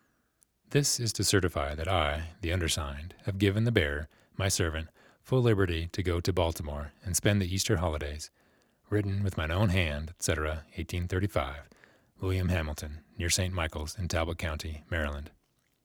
"This is to certify that I, the undersigned, have given the bearer, my servant, full liberty to go to Baltimore and spend the Easter holidays. Written with mine own hand, et cetera, eighteen thirty-five, William Hamilton, near Saint Michael's in Talbot County, Maryland."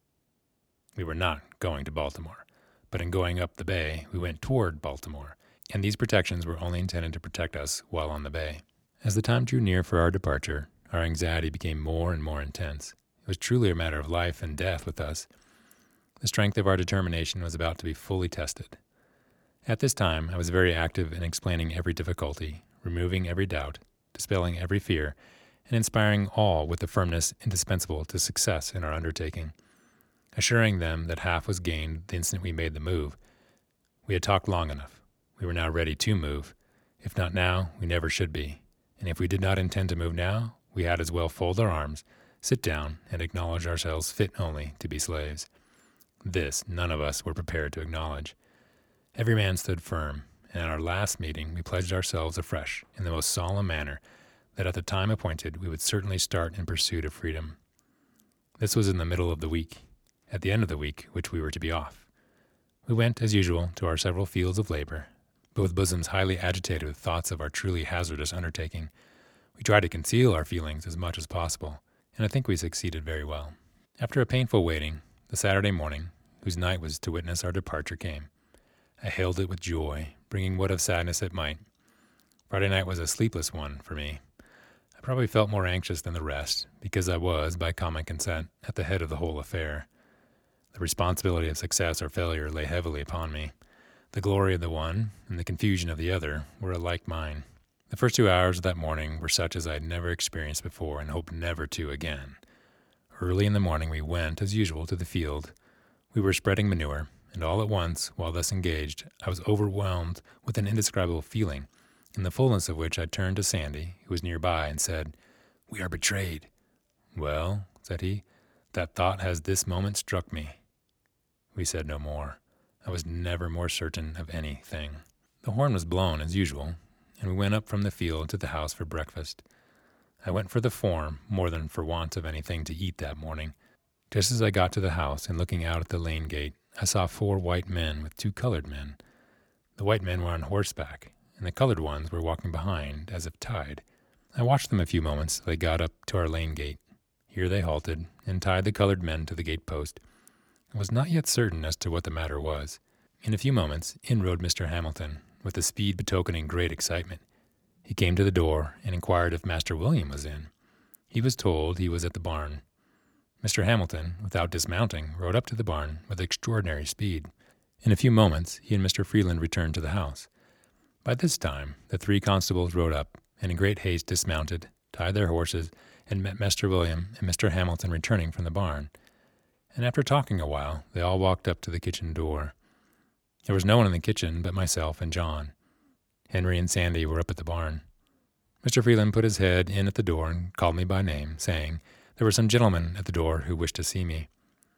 We were not going to Baltimore, but in going up the bay, we went toward Baltimore, and these protections were only intended to protect us while on the bay. As the time drew near for our departure, our anxiety became more and more intense. It was truly a matter of life and death with us. The strength of our determination was about to be fully tested. At this time, I was very active in explaining every difficulty, removing every doubt, dispelling every fear, and inspiring all with the firmness indispensable to success in our undertaking, assuring them that half was gained the instant we made the move. We had talked long enough. We were now ready to move. If not now, we never should be. And if we did not intend to move now, we had as well fold our arms, sit down, and acknowledge ourselves fit only to be slaves. This none of us were prepared to acknowledge. Every man stood firm, and at our last meeting we pledged ourselves afresh, in the most solemn manner, that at the time appointed we would certainly start in pursuit of freedom. This was in the middle of the week, at the end of the week which we were to be off. We went, as usual, to our several fields of labor, but with bosoms highly agitated with thoughts of our truly hazardous undertaking. We tried to conceal our feelings as much as possible, and I think we succeeded very well. After a painful waiting, the Saturday morning, whose night was to witness our departure, came. I hailed it with joy, bringing what of sadness it might. Friday night was a sleepless one for me. I probably felt more anxious than the rest, because I was, by common consent, at the head of the whole affair. The responsibility of success or failure lay heavily upon me. The glory of the one and the confusion of the other were alike mine. The first two hours of that morning were such as I had never experienced before and hoped never to again. Early in the morning we went, as usual, to the field. We were spreading manure, and all at once, while thus engaged, I was overwhelmed with an indescribable feeling, in the fullness of which I turned to Sandy, who was nearby, and said, "We are betrayed." "Well," said he, "that thought has this moment struck me." We said no more. I was never more certain of anything. The horn was blown as usual, and we went up from the field to the house for breakfast. I went for the form more than for want of anything to eat that morning. Just as I got to the house and looking out at the lane gate, I saw four white men with two colored men. The white men were on horseback, and the colored ones were walking behind, as if tied. I watched them a few moments till they got up to our lane gate. Here they halted, and tied the colored men to the gate post. I was not yet certain as to what the matter was. In a few moments, in rode Mister Hamilton, with a speed betokening great excitement. He came to the door and inquired if Master William was in. He was told he was at the barn. Mister Hamilton, without dismounting, rode up to the barn with extraordinary speed. In a few moments, he and Mister Freeland returned to the house. By this time, the three constables rode up, and in great haste dismounted, tied their horses, and met Master William and Mister Hamilton returning from the barn. And after talking a while, they all walked up to the kitchen door. There was no one in the kitchen but myself and John. Henry and Sandy were up at the barn. Mister Freeland put his head in at the door and called me by name, saying there were some gentlemen at the door who wished to see me.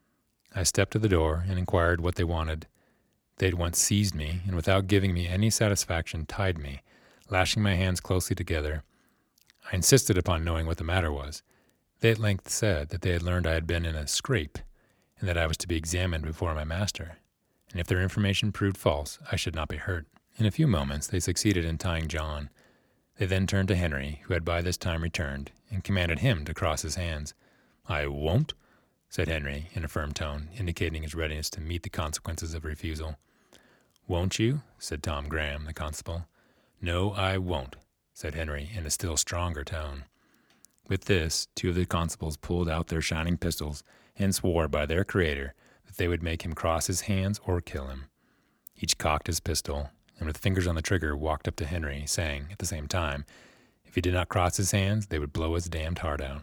I stepped to the door and inquired what they wanted. They at once seized me, and without giving me any satisfaction tied me, lashing my hands closely together. I insisted upon knowing what the matter was. They at length said that they had learned I had been in a scrape, and that I was to be examined before my master, and if their information proved false, I should not be hurt. In a few moments they succeeded in tying John. They then turned to Henry, who had by this time returned, and commanded him to cross his hands. "I won't," said Henry, in a firm tone, indicating his readiness to meet the consequences of refusal. "Won't you?" said Tom Graham, the constable. "No, I won't," said Henry, in a still stronger tone. With this, two of the constables pulled out their shining pistols and swore by their Creator that they would make him cross his hands or kill him. Each cocked his pistol, and with fingers on the trigger walked up to Henry, saying, at the same time, if he did not cross his hands, they would blow his damned heart out.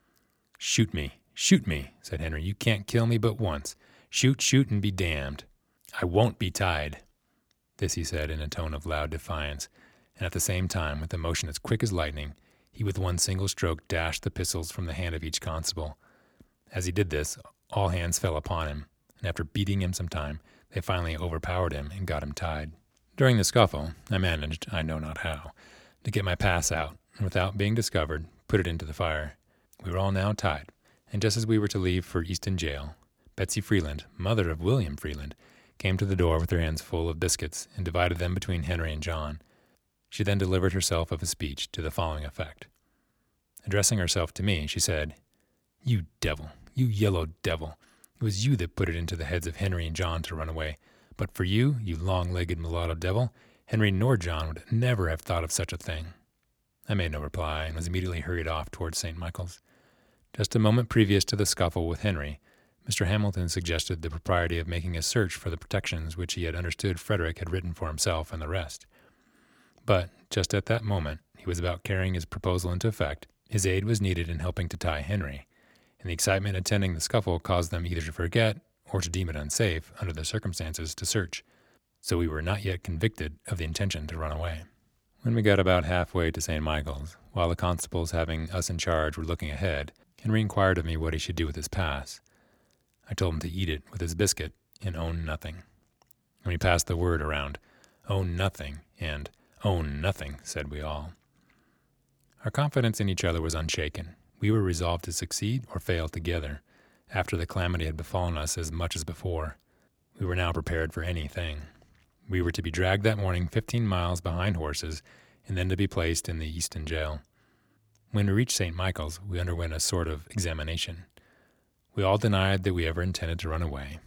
"Shoot me, shoot me," said Henry. "You can't kill me but once. Shoot, shoot, and be damned. I won't be tied." This he said in a tone of loud defiance, and at the same time, with a motion as quick as lightning, he with one single stroke dashed the pistols from the hand of each constable. As he did this, all hands fell upon him, and after beating him some time, they finally overpowered him and got him tied. During the scuffle, I managed, I know not how, to get my pass out, and without being discovered, put it into the fire. We were all now tied, and just as we were to leave for Easton jail, Betsy Freeland, mother of William Freeland, came to the door with her hands full of biscuits and divided them between Henry and John. She then delivered herself of a speech to the following effect. Addressing herself to me, she said, "You devil, you yellow devil, it was you that put it into the heads of Henry and John to run away. But for you, you long-legged mulatto devil, Henry nor John would never have thought of such a thing." I made no reply and was immediately hurried off towards Saint Michael's. Just a moment previous to the scuffle with Henry, Mister Hamilton suggested the propriety of making a search for the protections which he had understood Frederick had written for himself and the rest. But just at that moment he was about carrying his proposal into effect. His aid was needed in helping to tie Henry, and the excitement attending the scuffle caused them either to forget or to deem it unsafe, under the circumstances, to search. So we were not yet convicted of the intention to run away. When we got about halfway to Saint Michael's, while the constables having us in charge were looking ahead, Henry inquired of me what he should do with his pass. I told him to eat it with his biscuit and own nothing. And we passed the word around, "Own nothing," and "Own nothing," said we all. Our confidence in each other was unshaken. We were resolved to succeed or fail together, after the calamity had befallen us as much as before. We were now prepared for anything. We were to be dragged that morning fifteen miles behind horses, and then to be placed in the Easton jail. When we reached Saint Michael's, we underwent a sort of examination. We all denied that we ever intended to run away.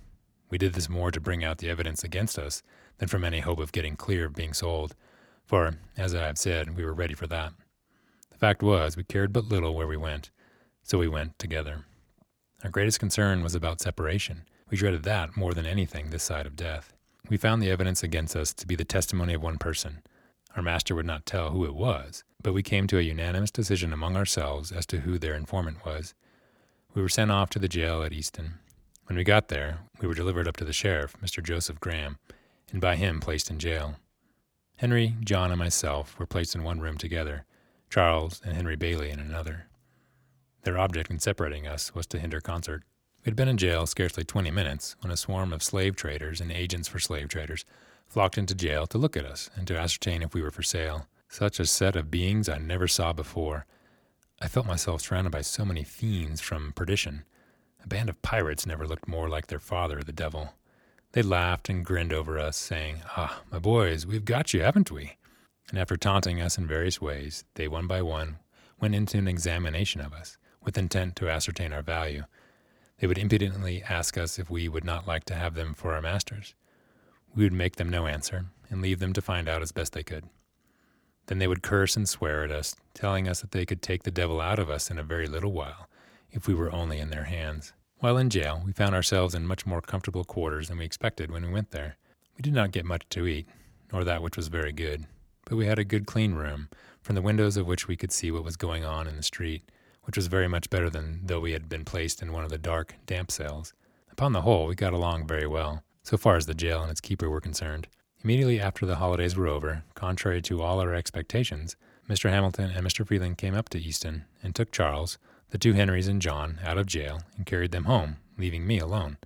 We did this more to bring out the evidence against us than from any hope of getting clear of being sold, for, as I have said, we were ready for that. The fact was, we cared but little where we went, so we went together. Our greatest concern was about separation. We dreaded that more than anything this side of death. We found the evidence against us to be the testimony of one person. Our master would not tell who it was, but we came to a unanimous decision among ourselves as to who their informant was. We were sent off to the jail at Easton. When we got there, we were delivered up to the sheriff, Mister Joseph Graham, and by him placed in jail. Henry, John, and myself were placed in one room together, Charles and Henry Bailey in another. Their object in separating us was to hinder concert. We had been in jail scarcely twenty minutes when a swarm of slave traders and agents for slave traders flocked into jail to look at us and to ascertain if we were for sale. Such a set of beings I never saw before. I felt myself surrounded by so many fiends from perdition. A band of pirates never looked more like their father, the devil. They laughed and grinned over us, saying, "Ah, my boys, we've got you, haven't we?" And after taunting us in various ways, they one by one went into an examination of us, with intent to ascertain our value. They would impudently ask us if we would not like to have them for our masters. We would make them no answer, and leave them to find out as best they could. Then they would curse and swear at us, telling us that they could take the devil out of us in a very little while, if we were only in their hands. While in jail, we found ourselves in much more comfortable quarters than we expected when we went there. We did not get much to eat, nor that which was very good, but we had a good clean room, from the windows of which we could see what was going on in the street, which was very much better than though we had been placed in one of the dark, damp cells. Upon the whole, we got along very well, so far as the jail and its keeper were concerned. Immediately after the holidays were over, contrary to all our expectations, Mister Hamilton and Mister Freeland came up to Easton and took Charles, the two Henrys, and John out of jail and carried them home, leaving me alone.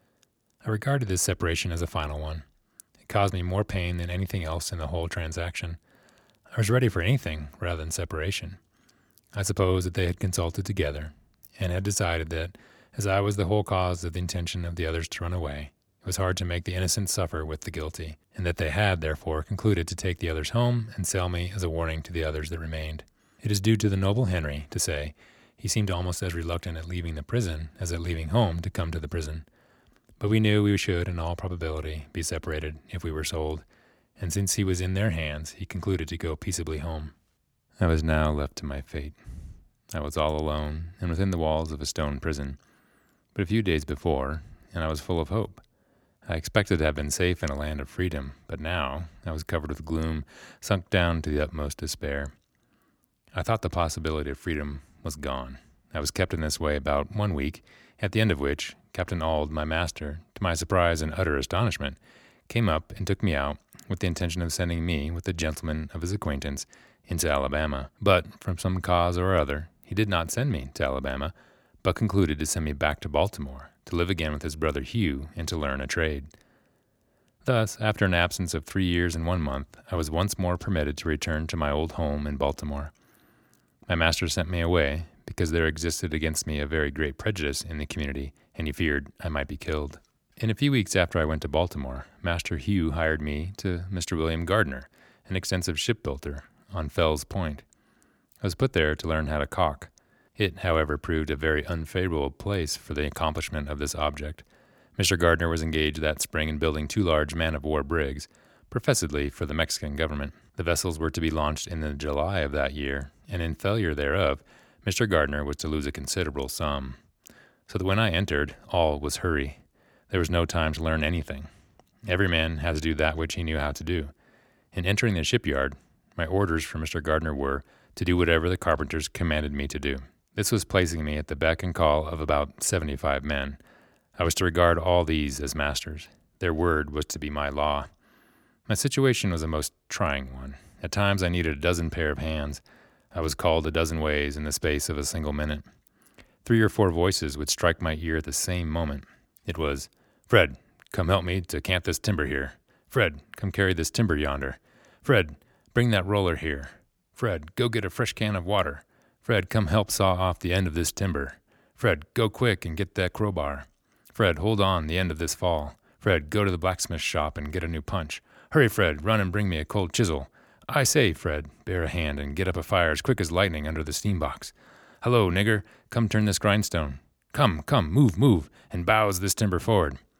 I regarded this separation as a final one. It caused me more pain than anything else in the whole transaction. I was ready for anything rather than separation. I suppose that they had consulted together, and had decided that, as I was the whole cause of the intention of the others to run away, it was hard to make the innocent suffer with the guilty, and that they had, therefore, concluded to take the others home and sell me as a warning to the others that remained. It is due to the noble Henry to say he seemed almost as reluctant at leaving the prison as at leaving home to come to the prison. But we knew we should, in all probability, be separated if we were sold, and since he was in their hands, he concluded to go peaceably home. I was now left to my fate. I was all alone, and within the walls of a stone prison, but a few days before, and I was full of hope. I expected to have been safe in a land of freedom, but now I was covered with gloom, sunk down to the utmost despair. I thought the possibility of freedom was gone. I was kept in this way about one week, at the end of which Captain Auld, my master, to my surprise and utter astonishment, came up and took me out with the intention of sending me with a gentleman of his acquaintance into Alabama. But, from some cause or other, he did not send me to Alabama, but concluded to send me back to Baltimore, to live again with his brother Hugh and to learn a trade. Thus, after an absence of three years and one month, I was once more permitted to return to my old home in Baltimore. My master sent me away because there existed against me a very great prejudice in the community, and he feared I might be killed. In a few weeks after I went to Baltimore, Master Hugh hired me to Mister William Gardner, an extensive shipbuilder on Fell's Point. I was put there to learn how to caulk. It, however, proved a very unfavorable place for the accomplishment of this object. Mister Gardner was engaged that spring in building two large man-of-war brigs, professedly for the Mexican government. The vessels were to be launched in the July of that year, and in failure thereof, Mister Gardner was to lose a considerable sum. So that when I entered, all was hurry. There was no time to learn anything. Every man had to do that which he knew how to do. In entering the shipyard, my orders from Mister Gardner were to do whatever the carpenters commanded me to do. This was placing me at the beck and call of about seventy-five men. I was to regard all these as masters. Their word was to be my law. My situation was a most trying one. At times I needed a dozen pair of hands. I was called a dozen ways in the space of a single minute. Three or four voices would strike my ear at the same moment. It was, "Fred, come help me to cant this timber here. Fred, come carry this timber yonder. Fred, bring that roller here. Fred, go get a fresh can of water. Fred, come help saw off the end of this timber. Fred, go quick and get that crowbar. Fred, hold on the end of this fall. Fred, go to the blacksmith's shop and get a new punch. Hurry, Fred, run and bring me a cold chisel. I say, Fred, bear a hand and get up a fire as quick as lightning under the steam box. Hello, nigger, come turn this grindstone. Come, come, move, move, and bowse this timber forward.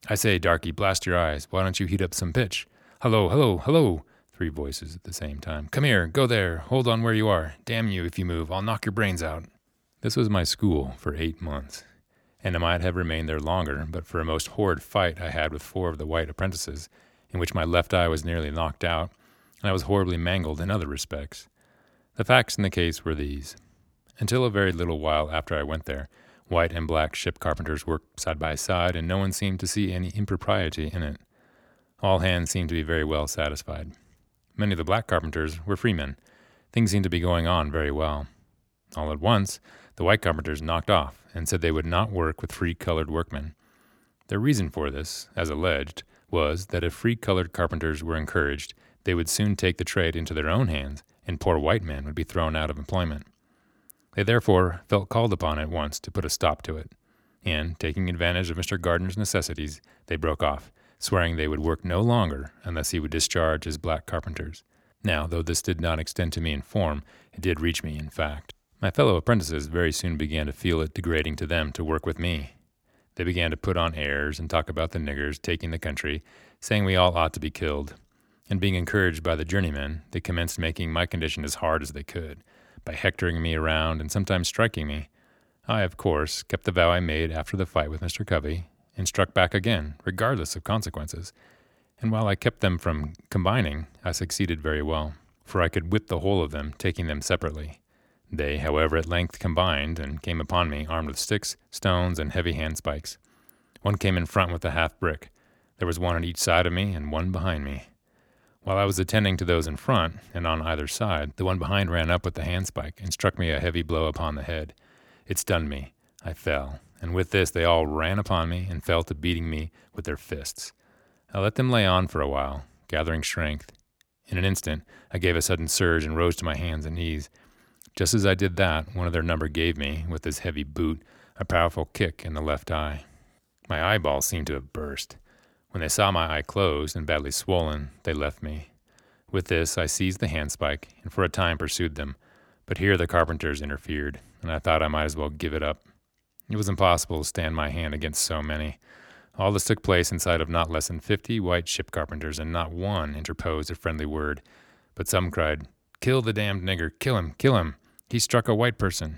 I say, darky, blast your eyes. Why don't you heat up some pitch? Hello, hello, hello. Three voices at the same time. Come here, go there, hold on where you are. Damn you if you move, I'll knock your brains out. This was my school for eight months, and I might have remained there longer, but for a most horrid fight I had with four of the white apprentices, in which my left eye was nearly knocked out, and I was horribly mangled in other respects. The facts in the case were these. Until a very little while after I went there, white and black ship carpenters worked side by side, and no one seemed to see any impropriety in it. All hands seemed to be very well satisfied. Many of the black carpenters were freemen. Things seemed to be going on very well. All at once, the white carpenters knocked off and said they would not work with free-colored workmen. Their reason for this, as alleged, was that if free-colored carpenters were encouraged, they would soon take the trade into their own hands, and poor white men would be thrown out of employment. They therefore felt called upon at once to put a stop to it, and, taking advantage of Mister Gardner's necessities, they broke off, swearing they would work no longer unless he would discharge his black carpenters. Now, though this did not extend to me in form, it did reach me in fact. My fellow apprentices very soon began to feel it degrading to them to work with me. They began to put on airs and talk about the niggers taking the country, saying we all ought to be killed. And being encouraged by the journeymen, they commenced making my condition as hard as they could, by hectoring me around and sometimes striking me. I, of course, kept the vow I made after the fight with Mister Covey, and struck back again, regardless of consequences. And while I kept them from combining, I succeeded very well, for I could whip the whole of them, taking them separately. They, however, at length combined, and came upon me, armed with sticks, stones, and heavy handspikes. One came in front with a half-brick. There was one on each side of me, and one behind me. While I was attending to those in front, and on either side, the one behind ran up with the handspike, and struck me a heavy blow upon the head. It stunned me. I fell, and with this they all ran upon me, and fell to beating me with their fists. I let them lay on for a while, gathering strength. In an instant, I gave a sudden surge and rose to my hands and knees. Just as I did that, one of their number gave me, with his heavy boot, a powerful kick in the left eye. My eyeballs seemed to have burst. When they saw my eye closed and badly swollen, they left me. With this, I seized the handspike, and for a time pursued them. But here the carpenters interfered, and I thought I might as well give it up. It was impossible to stand my hand against so many. All this took place inside of not less than fifty white ship carpenters, and not one interposed a friendly word. But some cried, "Kill the damned nigger! Kill him! Kill him! He struck a white person!"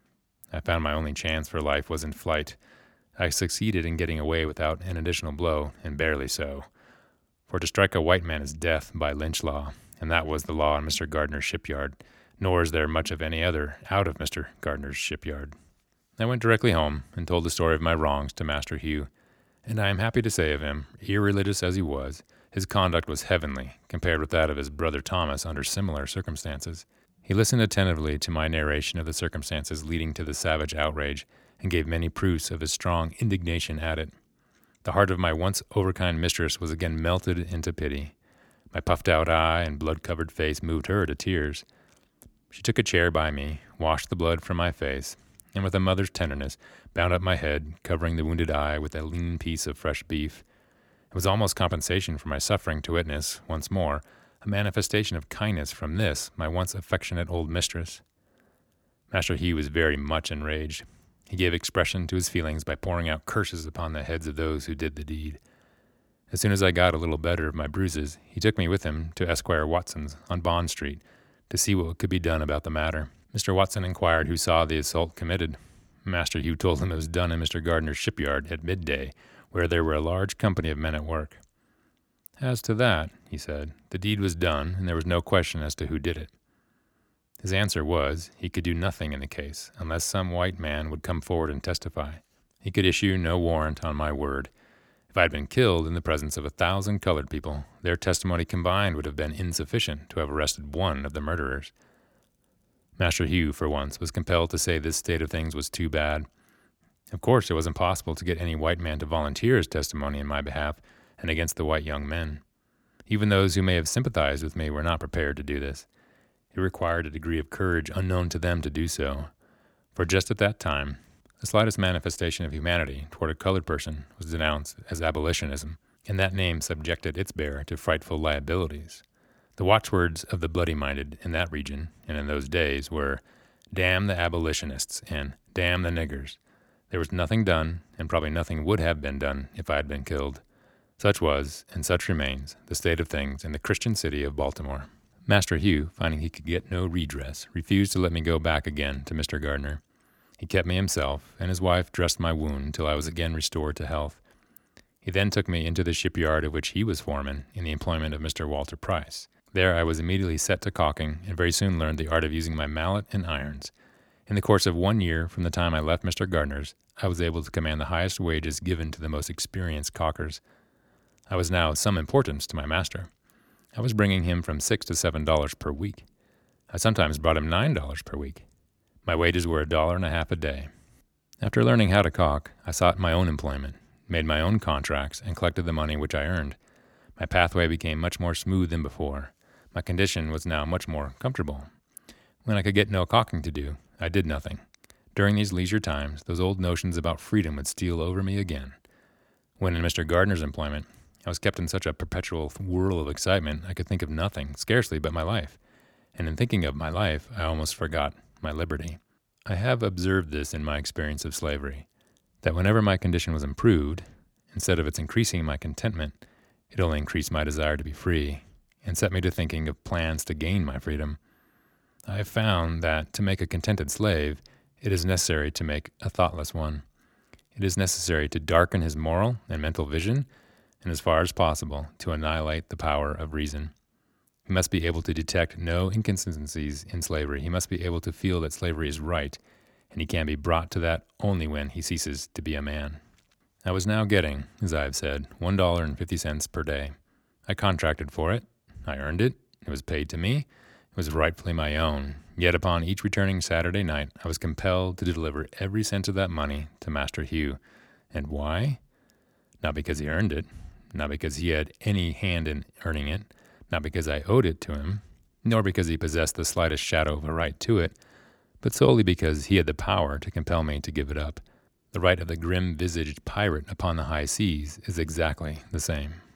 I found my only chance for life was in flight. I succeeded in getting away without an additional blow, and barely so. For to strike a white man is death by lynch law, and that was the law in Mister Gardner's shipyard, nor is there much of any other out of Mister Gardner's shipyard. I went directly home and told the story of my wrongs to Master Hugh, and I am happy to say of him, irreligious as he was, his conduct was heavenly, compared with that of his brother Thomas under similar circumstances. He listened attentively to my narration of the circumstances leading to the savage outrage, and gave many proofs of his strong indignation at it. The heart of my once overkind mistress was again melted into pity. My puffed-out eye and blood-covered face moved her to tears. She took a chair by me, washed the blood from my face, and with a mother's tenderness bound up my head, covering the wounded eye with a lean piece of fresh beef. It was almost compensation for my suffering to witness, once more, a manifestation of kindness from this, my once affectionate old mistress. Master Hugh was very much enraged. He gave expression to his feelings by pouring out curses upon the heads of those who did the deed. As soon as I got a little better of my bruises, he took me with him to Esquire Watson's on Bond Street to see what could be done about the matter. Mister Watson inquired who saw the assault committed. Master Hugh told him it was done in Mister Gardner's shipyard at midday, where there were a large company of men at work. As to that, he said, the deed was done, and there was no question as to who did it. His answer was, he could do nothing in the case, unless some white man would come forward and testify. He could issue no warrant on my word. If I had been killed in the presence of a thousand colored people, their testimony combined would have been insufficient to have arrested one of the murderers. Master Hugh, for once, was compelled to say this state of things was too bad. Of course, it was impossible to get any white man to volunteer his testimony in my behalf and against the white young men. Even those who may have sympathized with me were not prepared to do this. It required a degree of courage unknown to them to do so, for just at that time, the slightest manifestation of humanity toward a colored person was denounced as abolitionism, and that name subjected its bearer to frightful liabilities. The watchwords of the bloody-minded in that region and in those days were, "Damn the abolitionists" and "Damn the niggers." There was nothing done, and probably nothing would have been done if I had been killed. Such was, and such remains, the state of things in the Christian city of Baltimore. Master Hugh, finding he could get no redress, refused to let me go back again to Mister Gardner. He kept me himself, and his wife dressed my wound until I was again restored to health. He then took me into the shipyard of which he was foreman in the employment of Mister Walter Price. There I was immediately set to caulking, and very soon learned the art of using my mallet and irons. In the course of one year from the time I left Mister Gardner's, I was able to command the highest wages given to the most experienced caulkers. I was now of some importance to my master. I was bringing him from six to seven dollars per week. I sometimes brought him nine dollars per week. My wages were a dollar and a half a day. After learning how to caulk, I sought my own employment, made my own contracts, and collected the money which I earned. My pathway became much more smooth than before. My condition was now much more comfortable. When I could get no caulking to do, I did nothing. During these leisure times, those old notions about freedom would steal over me again. When in Mister Gardner's employment, I was kept in such a perpetual whirl of excitement I could think of nothing, scarcely, but my life. And in thinking of my life, I almost forgot my liberty. I have observed this in my experience of slavery, that whenever my condition was improved, instead of its increasing my contentment, it only increased my desire to be free, and set me to thinking of plans to gain my freedom. I have found that to make a contented slave, it is necessary to make a thoughtless one. It is necessary to darken his moral and mental vision, and as far as possible, to annihilate the power of reason. He must be able to detect no inconsistencies in slavery. He must be able to feel that slavery is right, and he can be brought to that only when he ceases to be a man. I was now getting, as I have said, one dollar and fifty cents per day. I contracted for it. I earned it. It was paid to me. It was rightfully my own. Yet upon each returning Saturday night, I was compelled to deliver every cent of that money to Master Hugh. And why? Not because he earned it, not because he had any hand in earning it, not because I owed it to him, nor because he possessed the slightest shadow of a right to it, but solely because he had the power to compel me to give it up. The right of the grim-visaged pirate upon the high seas is exactly the same.